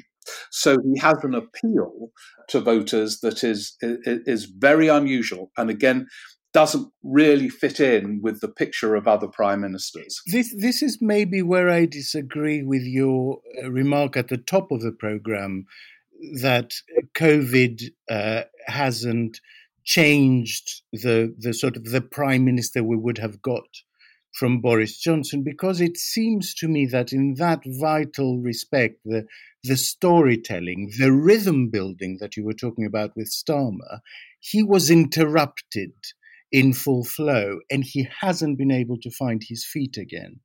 So he has an appeal to voters that is is, is very unusual, and again, doesn't really fit in with the picture of other prime ministers. This this is maybe where I disagree with your remark at the top of the programme that COVID uh, hasn't changed the the sort of the prime minister we would have got from Boris Johnson, because it seems to me that in that vital respect, the the storytelling, the rhythm building that you were talking about with Starmer, he was interrupted in full flow, and he hasn't been able to find his feet again.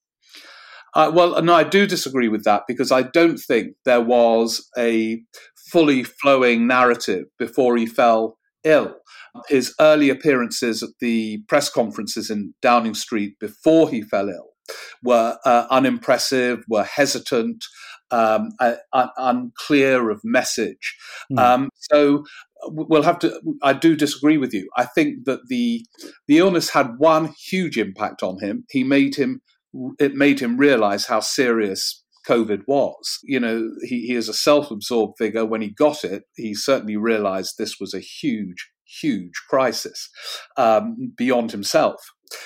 Uh, well, no, I do disagree with that, because I don't think there was a fully flowing narrative before he fell ill. His early appearances at the press conferences in Downing Street before he fell ill were uh, unimpressive, were hesitant, um, uh, un- unclear of message. Mm. Um, so we'll have to. I do disagree with you. I think that the the illness had one huge impact on him. He made him. It made him realize how serious COVID was. You know, he, he is a self-absorbed figure. When he got it, he certainly realized this was a huge, huge crisis um, beyond himself.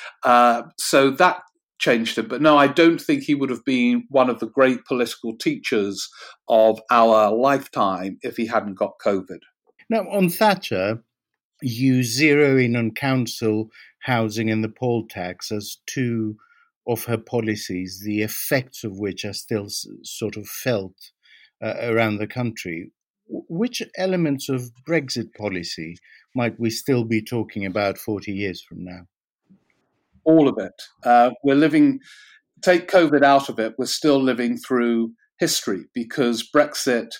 Uh, so that changed him. But no, I don't think he would have been one of the great political teachers of our lifetime if he hadn't got COVID. Now, on Thatcher, you zero in on council, housing and the poll tax as two of her policies, the effects of which are still s- sort of felt uh, around the country. W- which elements of Brexit policy might we still be talking about forty years from now? All of it. Uh, we're living, take COVID out of it, we're still living through history, because Brexit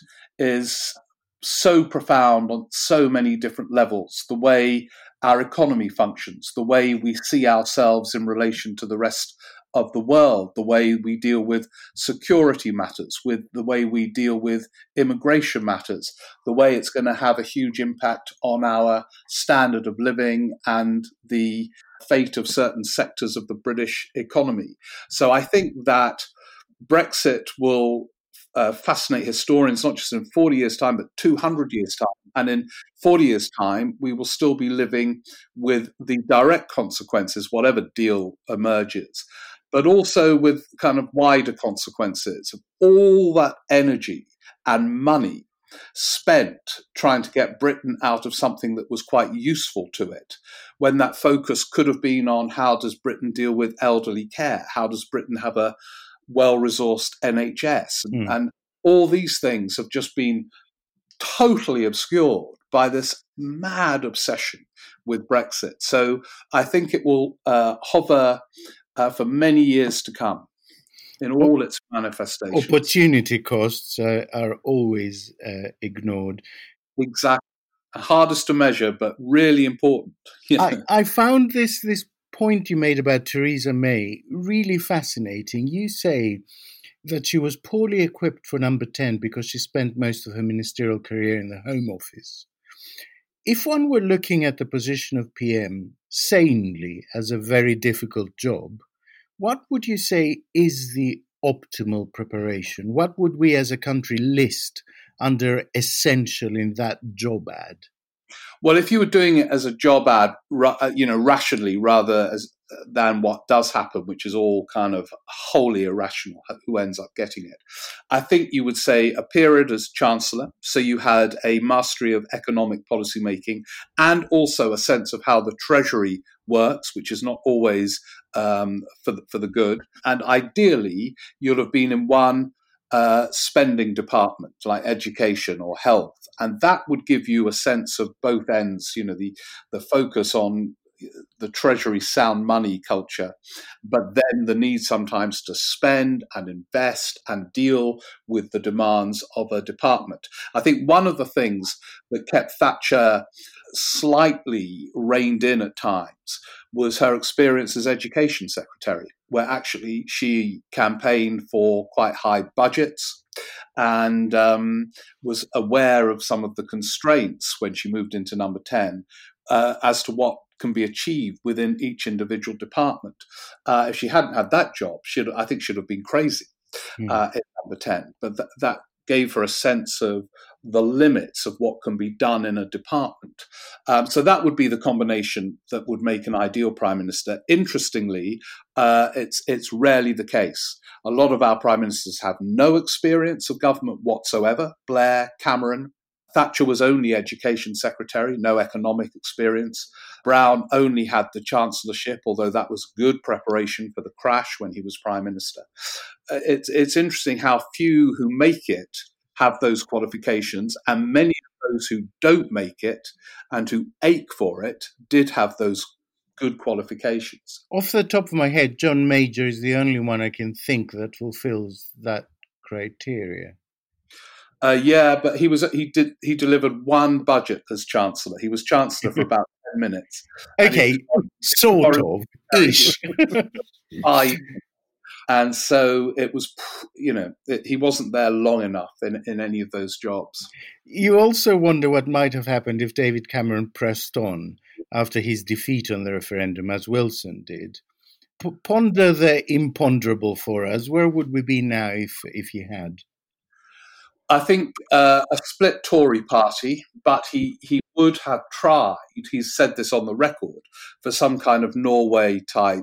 is so profound on so many different levels. The way our economy functions, the way we see ourselves in relation to the rest of the world, the way we deal with security matters, with the way we deal with immigration matters, the way it's going to have a huge impact on our standard of living and the fate of certain sectors of the British economy. So I think that Brexit will uh, fascinate historians, not just in forty years' time, but two hundred years' time. And in forty years' time, we will still be living with the direct consequences, whatever deal emerges, but also with kind of wider consequences of all that energy and money spent trying to get Britain out of something that was quite useful to it, when that focus could have been on how does Britain deal with elderly care, how does Britain have a well-resourced N H S, and, mm. and all these things have just been totally obscured by this mad obsession with Brexit. So I think it will uh, hover uh, for many years to come in all its manifestations. Opportunity costs uh, are always uh, ignored. Exactly. Hardest to measure, but really important. You know? I, I found this this point you made about Theresa May really fascinating. You say that she was poorly equipped for number ten because she spent most of her ministerial career in the Home Office. If one were looking at the position of P M sanely as a very difficult job, what would you say is the optimal preparation? What would we as a country list under essential in that job ad? Well, if you were doing it as a job ad, you know, rationally rather as than what does happen, which is all kind of wholly irrational, who ends up getting it, I think you would say a period as Chancellor. So you had a mastery of economic policy making and also a sense of how the Treasury works, which is not always um, for the, for the good. And ideally, you'll have been in one uh, spending department like education or health, and that would give you a sense of both ends. You know, the the focus on the Treasury sound money culture, but then the need sometimes to spend and invest and deal with the demands of a department. I think one of the things that kept Thatcher slightly reined in at times was her experience as education secretary, where actually she campaigned for quite high budgets and um, was aware of some of the constraints when she moved into number ten uh, as to what can be achieved within each individual department. Uh, if she hadn't had that job, she'd, I think she'd have been crazy mm. uh, in number ten. But th- that gave her a sense of the limits of what can be done in a department. Um, so that would be the combination that would make an ideal prime minister. Interestingly, uh, it's it's rarely the case. A lot of our prime ministers have no experience of government whatsoever. Blair, Cameron. Thatcher was only education secretary, no economic experience. Brown only had the chancellorship, although that was good preparation for the crash when he was prime minister. Uh, it's, it's interesting how few who make it have those qualifications, and many of those who don't make it and who ache for it did have those good qualifications. Off the top of my head, John Major is the only one I can think that fulfills that criteria. Uh, yeah, but he was he did he delivered one budget as chancellor. He was chancellor for about ten minutes. Okay, sort of ish. I, and so it was, you know, it, he wasn't there long enough in, in any of those jobs. You also wonder what might have happened if David Cameron pressed on after his defeat on the referendum, as Wilson did. P- ponder the imponderable for us. Where would we be now if if he had? I think uh, a split Tory party, but he, he would have tried, he's said this on the record, for some kind of Norway-type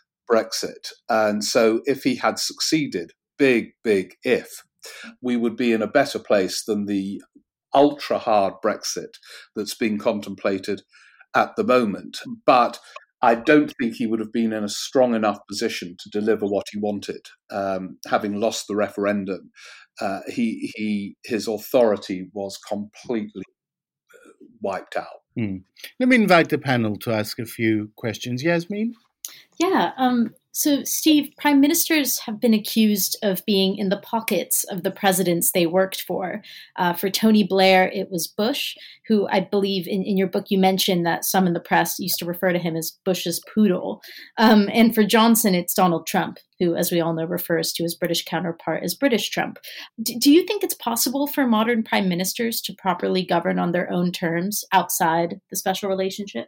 Brexit. And so if he had succeeded, big, big if, we would be in a better place than the ultra-hard Brexit that's being contemplated at the moment. But I don't think he would have been in a strong enough position to deliver what he wanted, um, having lost the referendum. Uh, he he his authority was completely uh, wiped out. Mm. Let me invite the panel to ask a few questions. Yasmin? Yeah. Um, so, Steve, prime ministers have been accused of being in the pockets of the presidents they worked for. Uh, for Tony Blair, it was Bush, who I believe in, in your book you mentioned that some in the press used to refer to him as Bush's poodle. Um, and for Johnson, it's Donald Trump, who, as we all know, refers to his British counterpart as British Trump. D- do you think it's possible for modern prime ministers to properly govern on their own terms outside the special relationship?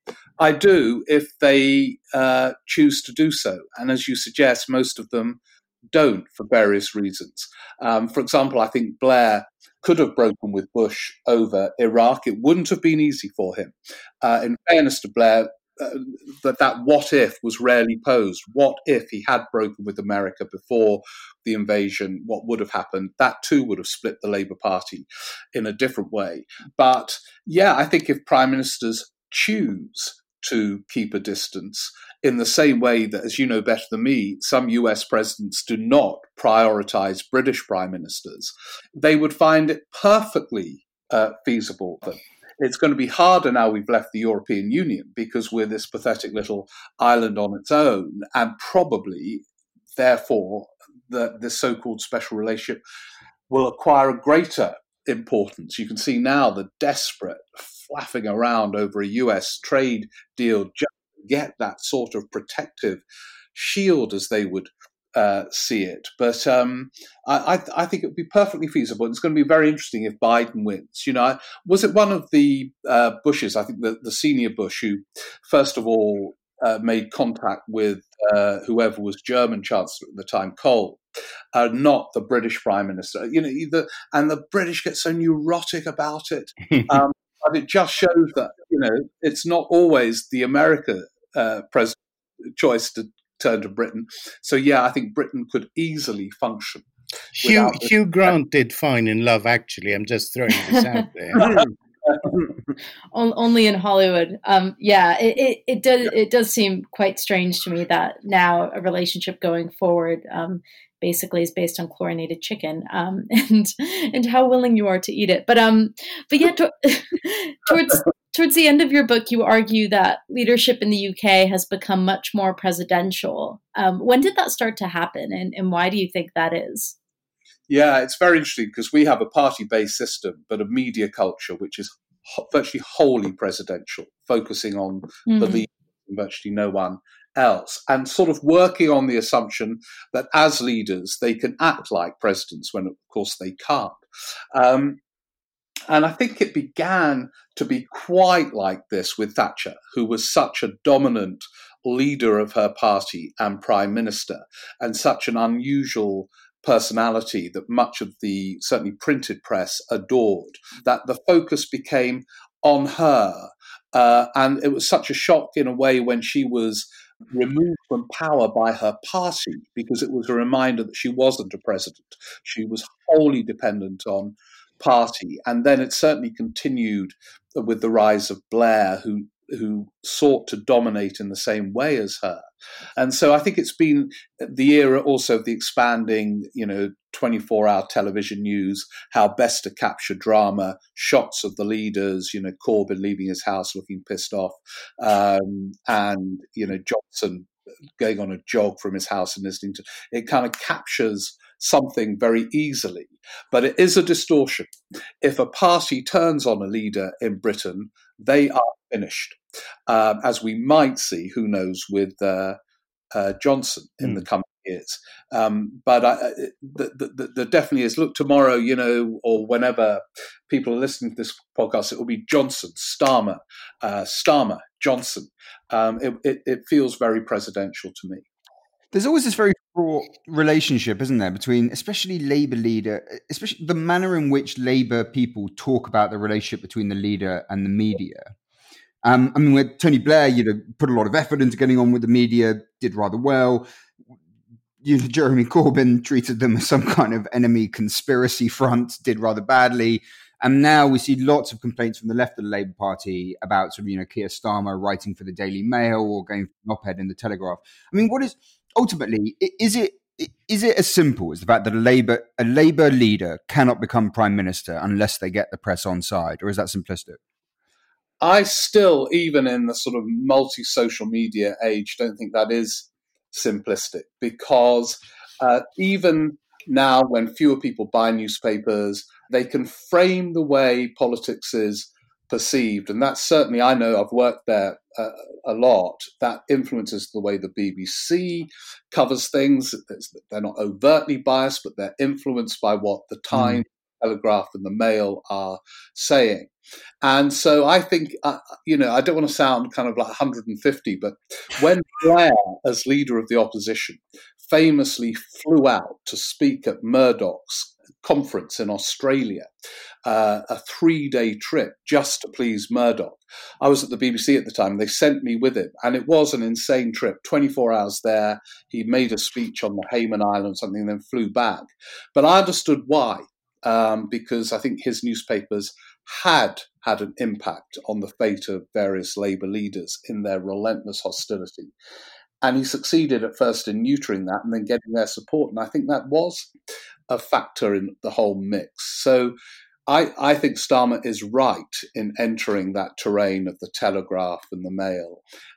I do, if they uh, choose to do so. And as you suggest, most of them don't for various reasons. Um, for example, I think Blair could have broken with Bush over Iraq. It wouldn't have been easy for him. Uh, in fairness to Blair, uh, that, that what if was rarely posed. What if he had broken with America before the invasion? What would have happened? That too would have split the Labour Party in a different way. But yeah, I think if prime ministers choose to keep a distance, in the same way that, as you know better than me, some U S presidents do not prioritize British prime ministers, they would find it perfectly uh, feasible. But it's going to be harder now we've left the European Union, because we're this pathetic little island on its own, and probably, therefore, the, the so-called special relationship will acquire a greater importance. You can see now the desperate flapping around over a U S trade deal just to get that sort of protective shield, as they would uh, see it. But um, I, I, I think it would be perfectly feasible. It's going to be very interesting if Biden wins. You know, was it one of the uh, Bushes, I think the, the senior Bush, who first of all uh, made contact with uh, whoever was German Chancellor at the time, Kohl, Uh, not the British Prime Minister, you know, either, and the British get so neurotic about it. Um, but it just shows that, you know, it's not always the America uh, president choice to turn to Britain. So, yeah, I think Britain could easily function. Hugh, Hugh Grant did fine in Love, Actually. I'm just throwing this out there. Only in Hollywood. Um, yeah, it, it, it does it does seem quite strange to me that now a relationship going forward um, basically is based on chlorinated chicken, um, and and how willing you are to eat it. But um, but yeah, to, towards towards the end of your book, you argue that leadership in the U K has become much more presidential. Um, when did that start to happen, and, and why do you think that is? Yeah, it's very interesting because we have a party-based system, but a media culture which is ho- virtually wholly presidential, focusing on mm-hmm. the leader and virtually no one else, and sort of working on the assumption that as leaders they can act like presidents when, of course, they can't. Um, and I think it began to be quite like this with Thatcher, who was such a dominant leader of her party and prime minister, and such an unusual personality that much of the certainly printed press adored, that the focus became on her. Uh, and it was such a shock in a way when she was removed from power by her party, because it was a reminder that she wasn't a president. She was wholly dependent on party. And then it certainly continued with the rise of Blair, who who sought to dominate in the same way as her. And so I think it's been the era also of the expanding, you know, twenty-four hour television news, how best to capture drama, shots of the leaders, you know, Corbyn leaving his house looking pissed off, um, and, you know, Johnson going on a jog from his house and listening to, it kind of captures something very easily. But it is a distortion. If a party turns on a leader in Britain, they are finished, um, as we might see, who knows, with uh, uh, Johnson in mm. the coming years. Um, but I, the, the, the definitely is, look, tomorrow, you know, or whenever people are listening to this podcast, it will be Johnson, Starmer, uh, Starmer, Johnson. Um, it, it, it feels very presidential to me. There's always this very fraught relationship, isn't there, between especially Labour leader, especially the manner in which Labour people talk about the relationship between the leader and the media. Um, I mean, where Tony Blair, you know, put a lot of effort into getting on with the media, did rather well. You know, Jeremy Corbyn treated them as some kind of enemy conspiracy front, did rather badly. And now we see lots of complaints from the left of the Labour Party about sort of, you know, Keir Starmer writing for the Daily Mail or going for an op-ed in the Telegraph. I mean, what is ultimately, is it is it as simple as the fact that a Labour a Labour leader cannot become Prime Minister unless they get the press on side, or is that simplistic? I still, even in the sort of multi-social media age, don't think that is simplistic, because uh, even now when fewer people buy newspapers, they can frame the way politics is perceived. And that's certainly, I know I've worked there uh, a lot, that influences the way the B B C covers things. They're not overtly biased, but they're influenced by what the Times, mm. Telegraph and the Mail are saying. And so I think, uh, you know, I don't want to sound kind of like one hundred fifty, but when Blair, as leader of the opposition, famously flew out to speak at Murdoch's conference in Australia, uh, a three-day trip just to please Murdoch. I was at the B B C at the time. They sent me with him, and it was an insane trip, twenty-four hours there. He made a speech on the Hayman Islands, something, and then flew back. But I understood why, um, because I think his newspapers had had an impact on the fate of various Labour leaders in their relentless hostility. And he succeeded at first in neutering that and then getting their support. And I think that was a factor in the whole mix. So I, I think Starmer is right in entering that terrain of the Telegraph and the Mail.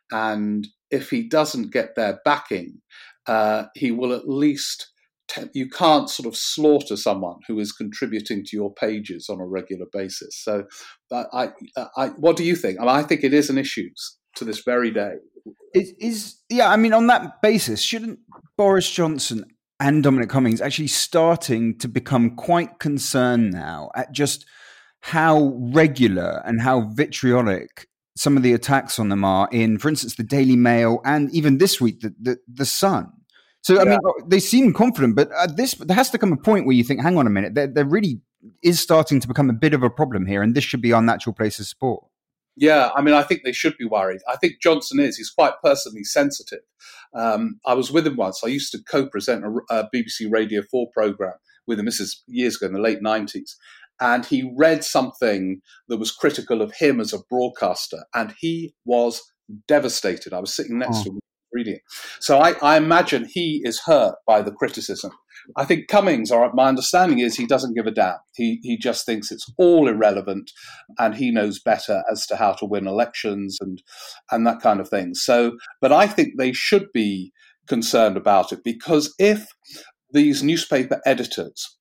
And if he doesn't get their backing, uh, he will at least... you can't sort of slaughter someone who is contributing to your pages on a regular basis. So I, I, I, what do you think? I mean, I think it is an issue to this very day. Is, is yeah, I mean, on that basis, shouldn't Boris Johnson and Dominic Cummings actually starting to become quite concerned now at just how regular and how vitriolic some of the attacks on them are in, for instance, the Daily Mail and even this week, the, the, the Sun? So, I yeah. mean, they seem confident, but at this, there has to come a point where you think, hang on a minute, there, there really is starting to become a bit of a problem here, and this should be our natural place of support. Yeah, I mean, I think they should be worried. I think Johnson is. He's quite personally sensitive. Um, I was with him once. I used to co-present a, a B B C Radio four programme with him. This is years ago in the late nineties. And he read something that was critical of him as a broadcaster, and he was devastated. I was sitting next oh. to him reading it. So I, I imagine he is hurt by the criticism. I think Cummings, or my understanding is he doesn't give a damn. He he just thinks it's all irrelevant, and he knows better as to how to win elections and and that kind of thing. So, but I think they should be concerned about it, because if these newspaper editors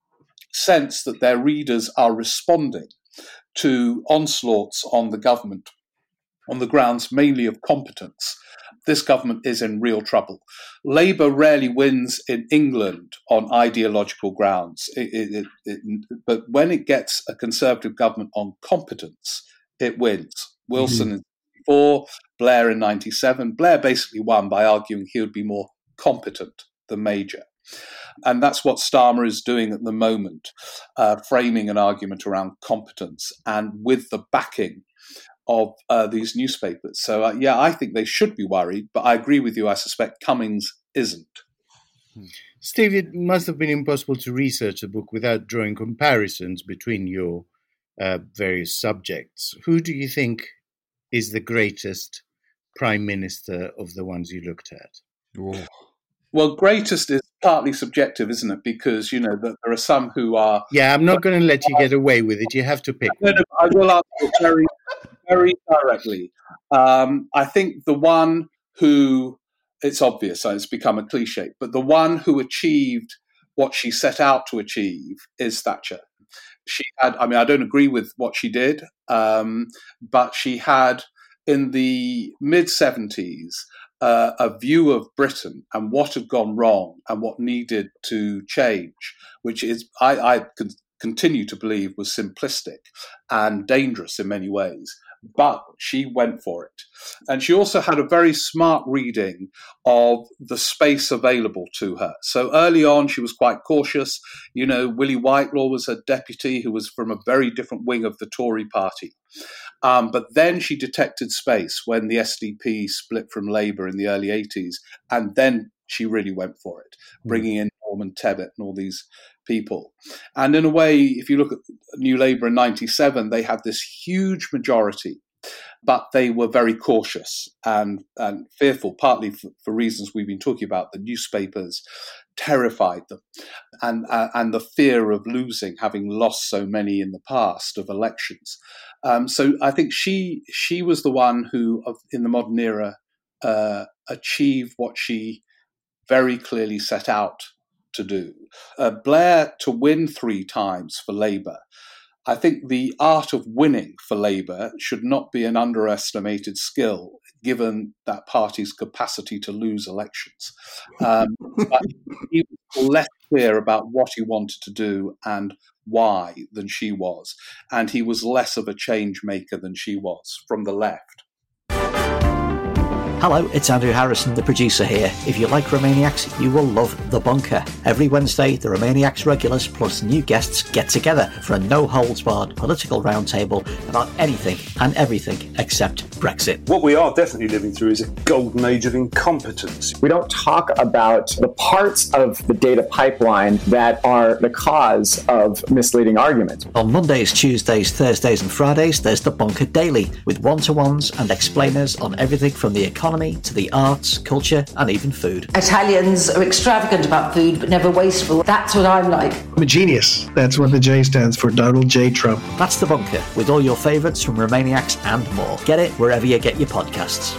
sense that their readers are responding to onslaughts on the government on the grounds mainly of competence, this government is in real trouble. Labour rarely wins in England on ideological grounds, it, it, it, but when it gets a Conservative government on competence, it wins. Wilson mm-hmm. in ninety-four, Blair in ninety-seven. Blair basically won by arguing he would be more competent than Major. And that's what Starmer is doing at the moment, uh, framing an argument around competence and with the backing of uh, these newspapers. So, uh, yeah, I think they should be worried, but I agree with you. I suspect Cummings isn't. Steve, it must have been impossible to research the book without drawing comparisons between your uh, various subjects. Who do you think is the greatest prime minister of the ones you looked at? Oh. Well, greatest is partly subjective, isn't it? Because, you know, there are some who are... Yeah, I'm not going to let you get away with it. You have to pick one. I will answer it very, very directly. Um, I think the one who, it's obvious, it's become a cliche, but the one who achieved what she set out to achieve is Thatcher. She had, I mean, I don't agree with what she did, um, but she had, in the mid-seventies, uh, a view of Britain and what had gone wrong and what needed to change, which is, I, I con- continue to believe, was simplistic and dangerous in many ways. But she went for it. And she also had a very smart reading of the space available to her. So early on, she was quite cautious. You know, Willie Whitelaw was her deputy, who was from a very different wing of the Tory party. Um, but then she detected space when the S D P split from Labour in the early eighties. And then she really went for it, bringing in Norman Tebbit and all these people. And in a way, if you look at New Labour in ninety-seven, they had this huge majority, but they were very cautious and, and fearful, partly for, for reasons we've been talking about. The newspapers terrified them, and uh, and the fear of losing, having lost so many in the past of elections. Um, so I think she she was the one who, of, in the modern era, uh, achieved what she very clearly set out to do. Uh, Blair to win three times for Labour. I think the art of winning for Labour should not be an underestimated skill, given that party's capacity to lose elections. Um, but he was less clear about what he wanted to do and why than she was. And he was less of a change maker than she was from the left. Hello, it's Andrew Harrison, the producer here. If you like Romaniacs, you will love The Bunker. Every Wednesday, the Romaniacs regulars plus new guests get together for a no-holds-barred political roundtable about anything and everything except Brexit. What we are definitely living through is a golden age of incompetence. We don't talk about the parts of the data pipeline that are the cause of misleading arguments. On Mondays, Tuesdays, Thursdays and Fridays, there's The Bunker Daily, with one-to-ones and explainers on everything from the economy to the arts, culture and even food. Italians are extravagant about food but never wasteful. That's what I'm like. I'm a genius. That's what the J stands for, Donald J. Trump. That's The Bunker, with all your favourites from Romaniacs and more. Get it wherever you get your podcasts.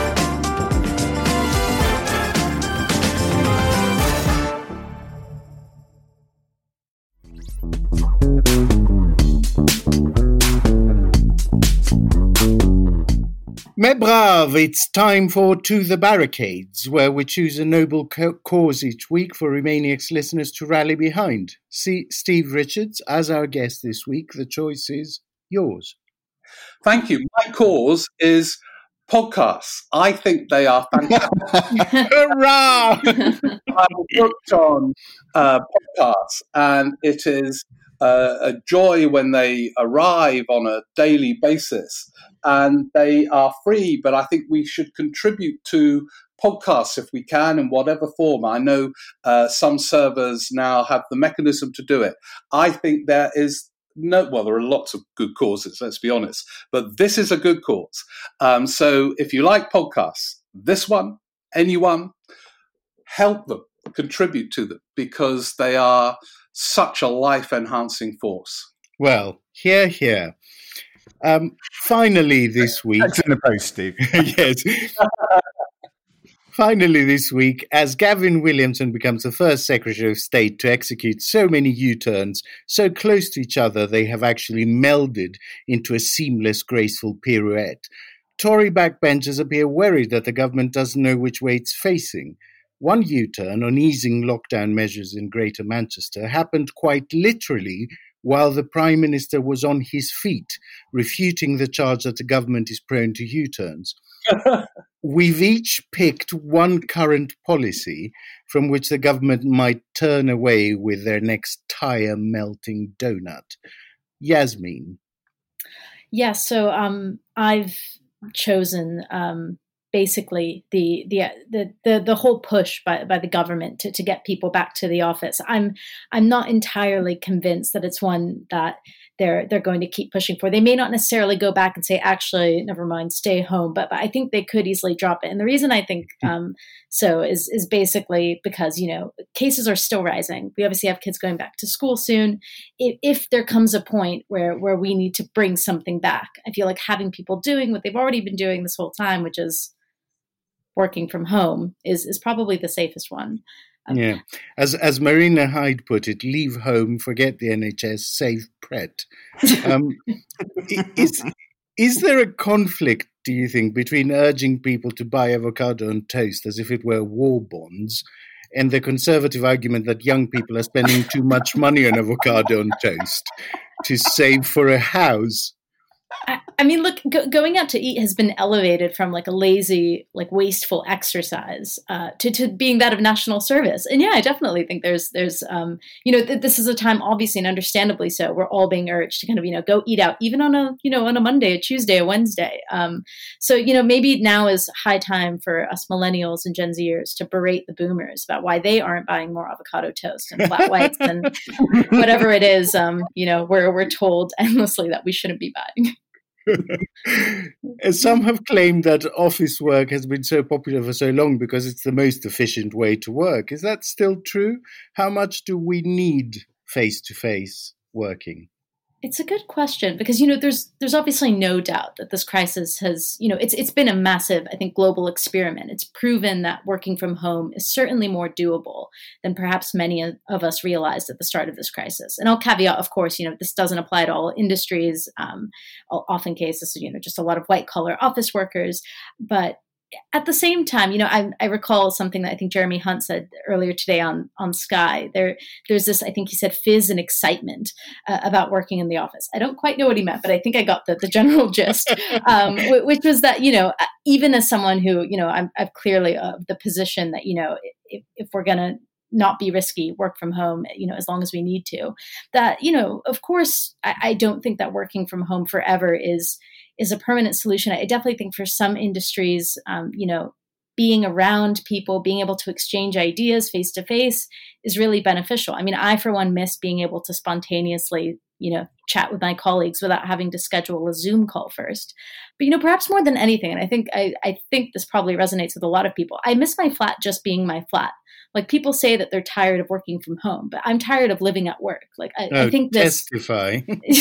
Mes braves, it's time for To the Barricades, where we choose a noble co- cause each week for Romaniacs listeners to rally behind. See Steve Richards, as our guest this week, the choice is yours. Thank you. My cause is podcasts. I think they are fantastic. Hurrah! I'm hooked on uh, podcasts, and it is uh, a joy when they arrive on a daily basis. And they are free, but I think we should contribute to podcasts if we can, in whatever form. I know uh, some servers now have the mechanism to do it. I think there is no, well, there are lots of good causes, let's be honest, but this is a good cause. Um, so if you like podcasts, this one, anyone, help them, contribute to them, because they are such a life-enhancing force. Well, here, here. Um, finally this week... That's in the post, Steve. Yes. Finally this week, as Gavin Williamson becomes the first Secretary of State to execute so many U-turns, so close to each other they have actually melded into a seamless, graceful pirouette, Tory backbenchers appear worried that the government doesn't know which way it's facing. One U-turn on easing lockdown measures in Greater Manchester happened quite literally while the Prime Minister was on his feet, refuting the charge that the government is prone to U-turns. we've each picked one current policy from which the government might turn away with their next tire-melting donut. Yasmin. Yeah, so um, I've chosen um, basically the, the the the the whole push by by the government to, to get people back to the office. I'm I'm not entirely convinced that it's one that they're they're going to keep pushing for. They may not necessarily go back and say, actually, never mind, stay home. But, but I think they could easily drop it. And the reason I think um, so is is basically because, you know, cases are still rising. We obviously have kids going back to school soon. If, if there comes a point where where we need to bring something back, I feel like having people doing what they've already been doing this whole time, which is working from home, is is probably the safest one. Yeah, as as Marina Hyde put it, leave home, forget the N H S, save Pret. Um, is is there a conflict, do you think, between urging people to buy avocado on toast as if it were war bonds, and the conservative argument that young people are spending too much money on avocado on toast to save for a house? I, I mean, look, go, going out to eat has been elevated from like a lazy, like wasteful exercise uh, to, to being that of national service. And yeah, I definitely think there's, there's, um, you know, th- this is a time, obviously, and understandably so, we're all being urged to kind of, you know, go eat out, even on a, you know, on a Monday, a Tuesday, a Wednesday. Um, so, you know, maybe now is high time for us millennials and Gen Zers to berate the boomers about why they aren't buying more avocado toast and flat whites and whatever it is, um, you know, where we're told endlessly that we shouldn't be buying. Some have claimed that office work has been so popular for so long because it's the most efficient way to work. Is that still true? How much do we need face-to-face working? It's a good question because, you know, there's there's obviously no doubt that this crisis has, you know, it's it's been a massive, I think, global experiment. It's proven that working from home is certainly more doable than perhaps many of us realized at the start of this crisis. And I'll caveat, of course, you know, this doesn't apply to all industries. Um, often cases, you know, just a lot of white collar office workers. But at the same time, you know, I, I recall something that I think Jeremy Hunt said earlier today on, on Sky. There, there's this, I think he said, fizz and excitement uh, about working in the office. I don't quite know what he meant, but I think I got the, the general gist, um, which was that, you know, even as someone who, you know, I'm, I'm clearly of the position that, you know, if, if we're going to not be risky, work from home, you know, as long as we need to, that, you know, of course, I, I don't think that working from home forever is is a permanent solution. I definitely think for some industries, um, you know, being around people, being able to exchange ideas face to face is really beneficial. I mean, I, for one, miss being able to spontaneously, you know, chat with my colleagues without having to schedule a Zoom call first. But, you know, perhaps more than anything, and I think I, I think this probably resonates with a lot of people, I miss my flat just being my flat. Like, people say that they're tired of working from home, but I'm tired of living at work. Like, I, oh, I think this... Testify.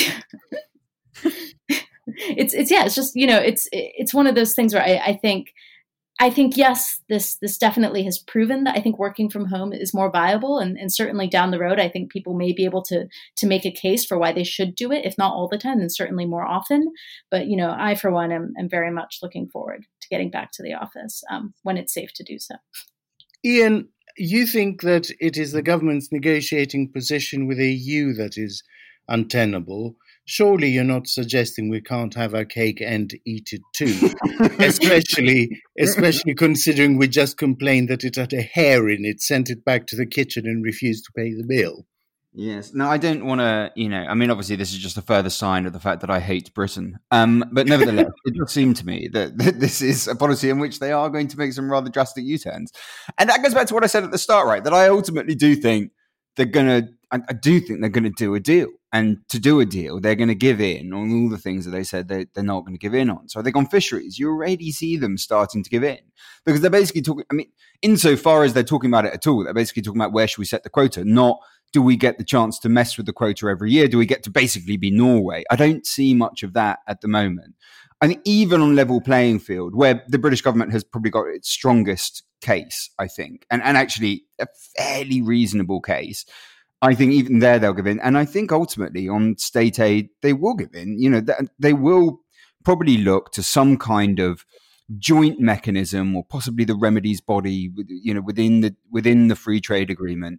It's it's yeah, it's just, you know, it's it's one of those things where I, I think I think yes, this this definitely has proven that I think working from home is more viable, and, and certainly down the road, I think people may be able to to make a case for why they should do it, if not all the time, then certainly more often. But, you know, I, for one, am, am very much looking forward to getting back to the office um, when it's safe to do so. Ian, you think that it is the government's negotiating position with E U that is untenable. Surely you're not suggesting we can't have our cake and eat it too, especially especially considering we just complained that it had a hair in it, sent it back to the kitchen and refused to pay the bill. Yes. No, I don't want to, you know, I mean, obviously this is just a further sign of the fact that I hate Britain. Um, but nevertheless, it does seem to me that, that this is a policy in which they are going to make some rather drastic U-turns. And that goes back to what I said at the start, right? That I ultimately do think they're going to, I, I do think they're going to do a deal. And to do a deal, they're going to give in on all the things that they said they, they're not going to give in on. So I think on fisheries, you already see them starting to give in because they're basically talking, I mean, insofar as they're talking about it at all, they're basically talking about where should we set the quota, not do we get the chance to mess with the quota every year? Do we get to basically be Norway? I don't see much of that at the moment. I think even on level playing field, where the British government has probably got its strongest case, I think, and, and actually a fairly reasonable case, I think even there they'll give in. And I think ultimately on state aid, they will give in. You know, they will probably look to some kind of joint mechanism or possibly the remedies body, you know, within the within the free trade agreement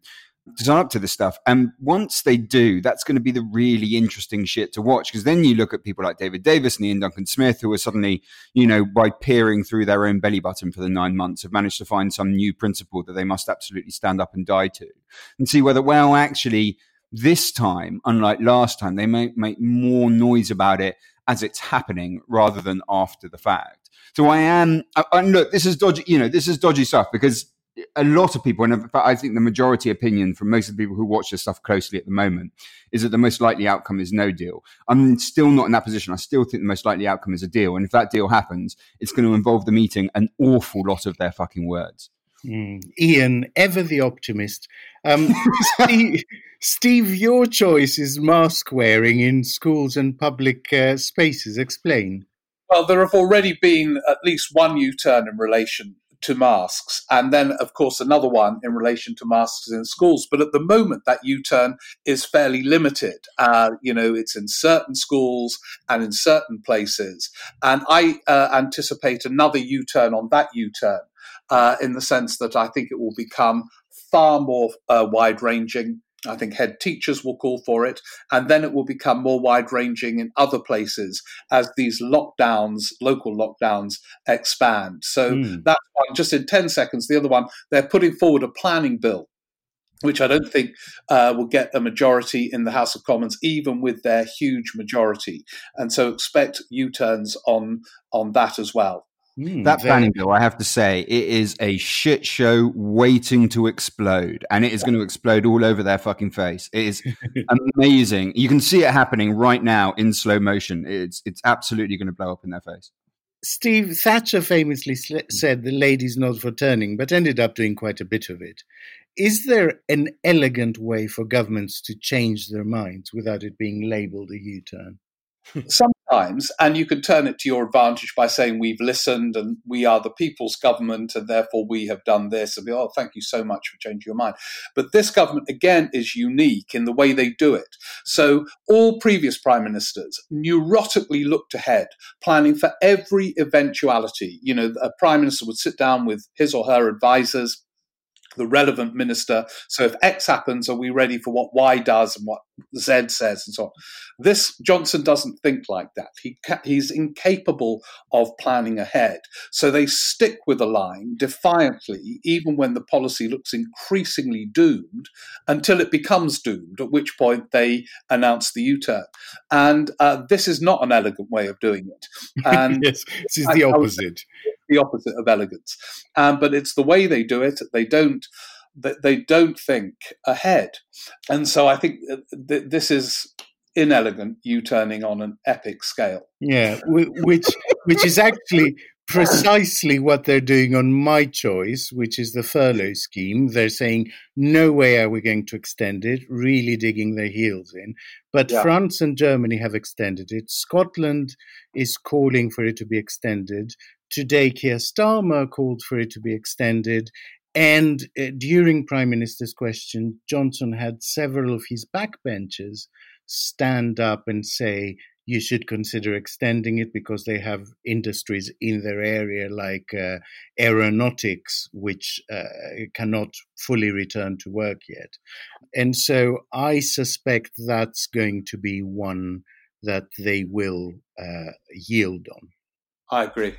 to sign up to this stuff. And once they do, that's going to be the really interesting shit to watch, because then you look at people like David Davis and Ian Duncan Smith, who are suddenly, you know, by peering through their own belly button for the nine months, have managed to find some new principle that they must absolutely stand up and die to, and see whether, well, actually, this time, unlike last time, they may make more noise about it as it's happening rather than after the fact. So I am, and look, this is dodgy, you know, this is dodgy stuff, because a lot of people, and in fact, I think the majority opinion from most of the people who watch this stuff closely at the moment, is that the most likely outcome is no deal. I'm still not in that position. I still think the most likely outcome is a deal. And if that deal happens, it's going to involve them eating an awful lot of their fucking words. Mm. Ian, ever the optimist. Um, Steve, Steve, your choice is mask wearing in schools and public uh, spaces. Explain. Well, there have already been at least one U-turn in relation to masks, and then, of course, another one in relation to masks in schools. But at the moment, that U-turn is fairly limited. Uh, you know, it's in certain schools and in certain places. And I uh, anticipate another U-turn on that U-turn, uh, in the sense that I think it will become far more uh, wide-ranging. I think head teachers will call for it, and then it will become more wide-ranging in other places as these lockdowns, local lockdowns, expand. So mm. that's one, just in ten seconds. The other one, they're putting forward a planning bill, which I don't think uh, will get a majority in the House of Commons, even with their huge majority. And so expect U-turns on, on that as well. Mm, that planning bill, I have to say, it is a shit show waiting to explode, and it is going to explode all over their fucking face. It is amazing. You can see it happening right now in slow motion. It's it's absolutely going to blow up in their face. Steve, Thatcher famously sl- said the ladies not for turning, but ended up doing quite a bit of it. Is there an elegant way for governments to change their minds without it being labelled a U-turn? Sometimes, and you can turn it to your advantage by saying we've listened and we are the people's government and therefore we have done this, and be, oh, thank you so much for changing your mind. But this government, again, is unique in the way they do it. So all previous prime ministers neurotically looked ahead, planning for every eventuality. You know, a prime minister would sit down with his or her advisors, the relevant minister. So if X happens, are we ready for what Y does and what Z says and so on? This Johnson doesn't think like that. He he's incapable of planning ahead. So they stick with a line defiantly, even when the policy looks increasingly doomed, until it becomes doomed, at which point they announce the U-turn. And uh, this is not an elegant way of doing it. And yes, this is the opposite. The opposite of elegance, um, but it's the way they do it. They don't, they don't think ahead, and so I think th- this is inelegant U-turning on an epic scale. Yeah, which which is actually precisely what they're doing on My Choice, which is the furlough scheme. They're saying, no way are we going to extend it, really digging their heels in. But yeah. France and Germany have extended it. Scotland is calling for it to be extended. Today, Keir Starmer called for it to be extended. And uh, during Prime Minister's question, Johnson had several of his backbenchers stand up and say, you should consider extending it because they have industries in their area like uh, aeronautics, which uh, cannot fully return to work yet. And so I suspect that's going to be one that they will uh, yield on. I agree.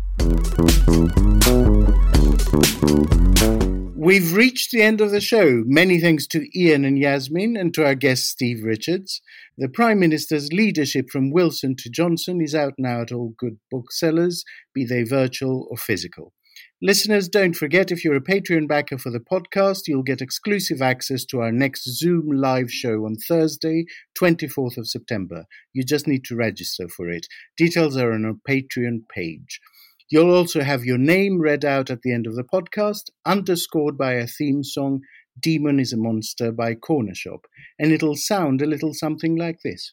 We've reached the end of the show. Many thanks to Ian and Yasmin and to our guest Steve Richards. The Prime Minister's leadership from Wilson to Johnson is out now at all good booksellers, be they virtual or physical. Listeners, don't forget, if you're a Patreon backer for the podcast, you'll get exclusive access to our next Zoom live show on Thursday, twenty-fourth of September. You just need to register for it. Details are on our Patreon page. You'll also have your name read out at the end of the podcast, underscored by a theme song, Demon is a Monster by Corner Shop, and it'll sound a little something like this.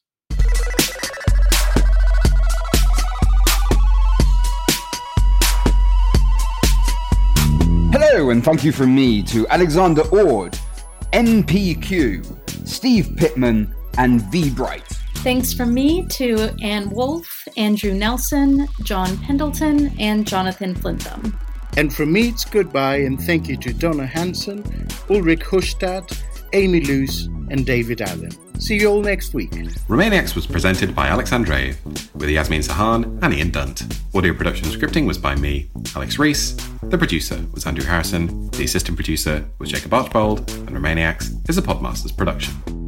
Hello, and thank you from me to Alexander Ord, N P Q, Steve Pittman, and V Bright. Thanks from me to Anne Wolfe, Andrew Nelson, John Pendleton, and Jonathan Flintham. And from me, it's goodbye, and thank you to Donna Hansen, Ulrich Hustadt, Amy Luce, and David Allen. See you all next week. Romaniacs was presented by Alex Andreou, with Yasmin Sahan and Ian Dunt. Audio production and scripting was by me, Alex Rees. The producer was Andrew Harrison. The assistant producer was Jacob Archbold. And Romaniacs is a Podmasters production.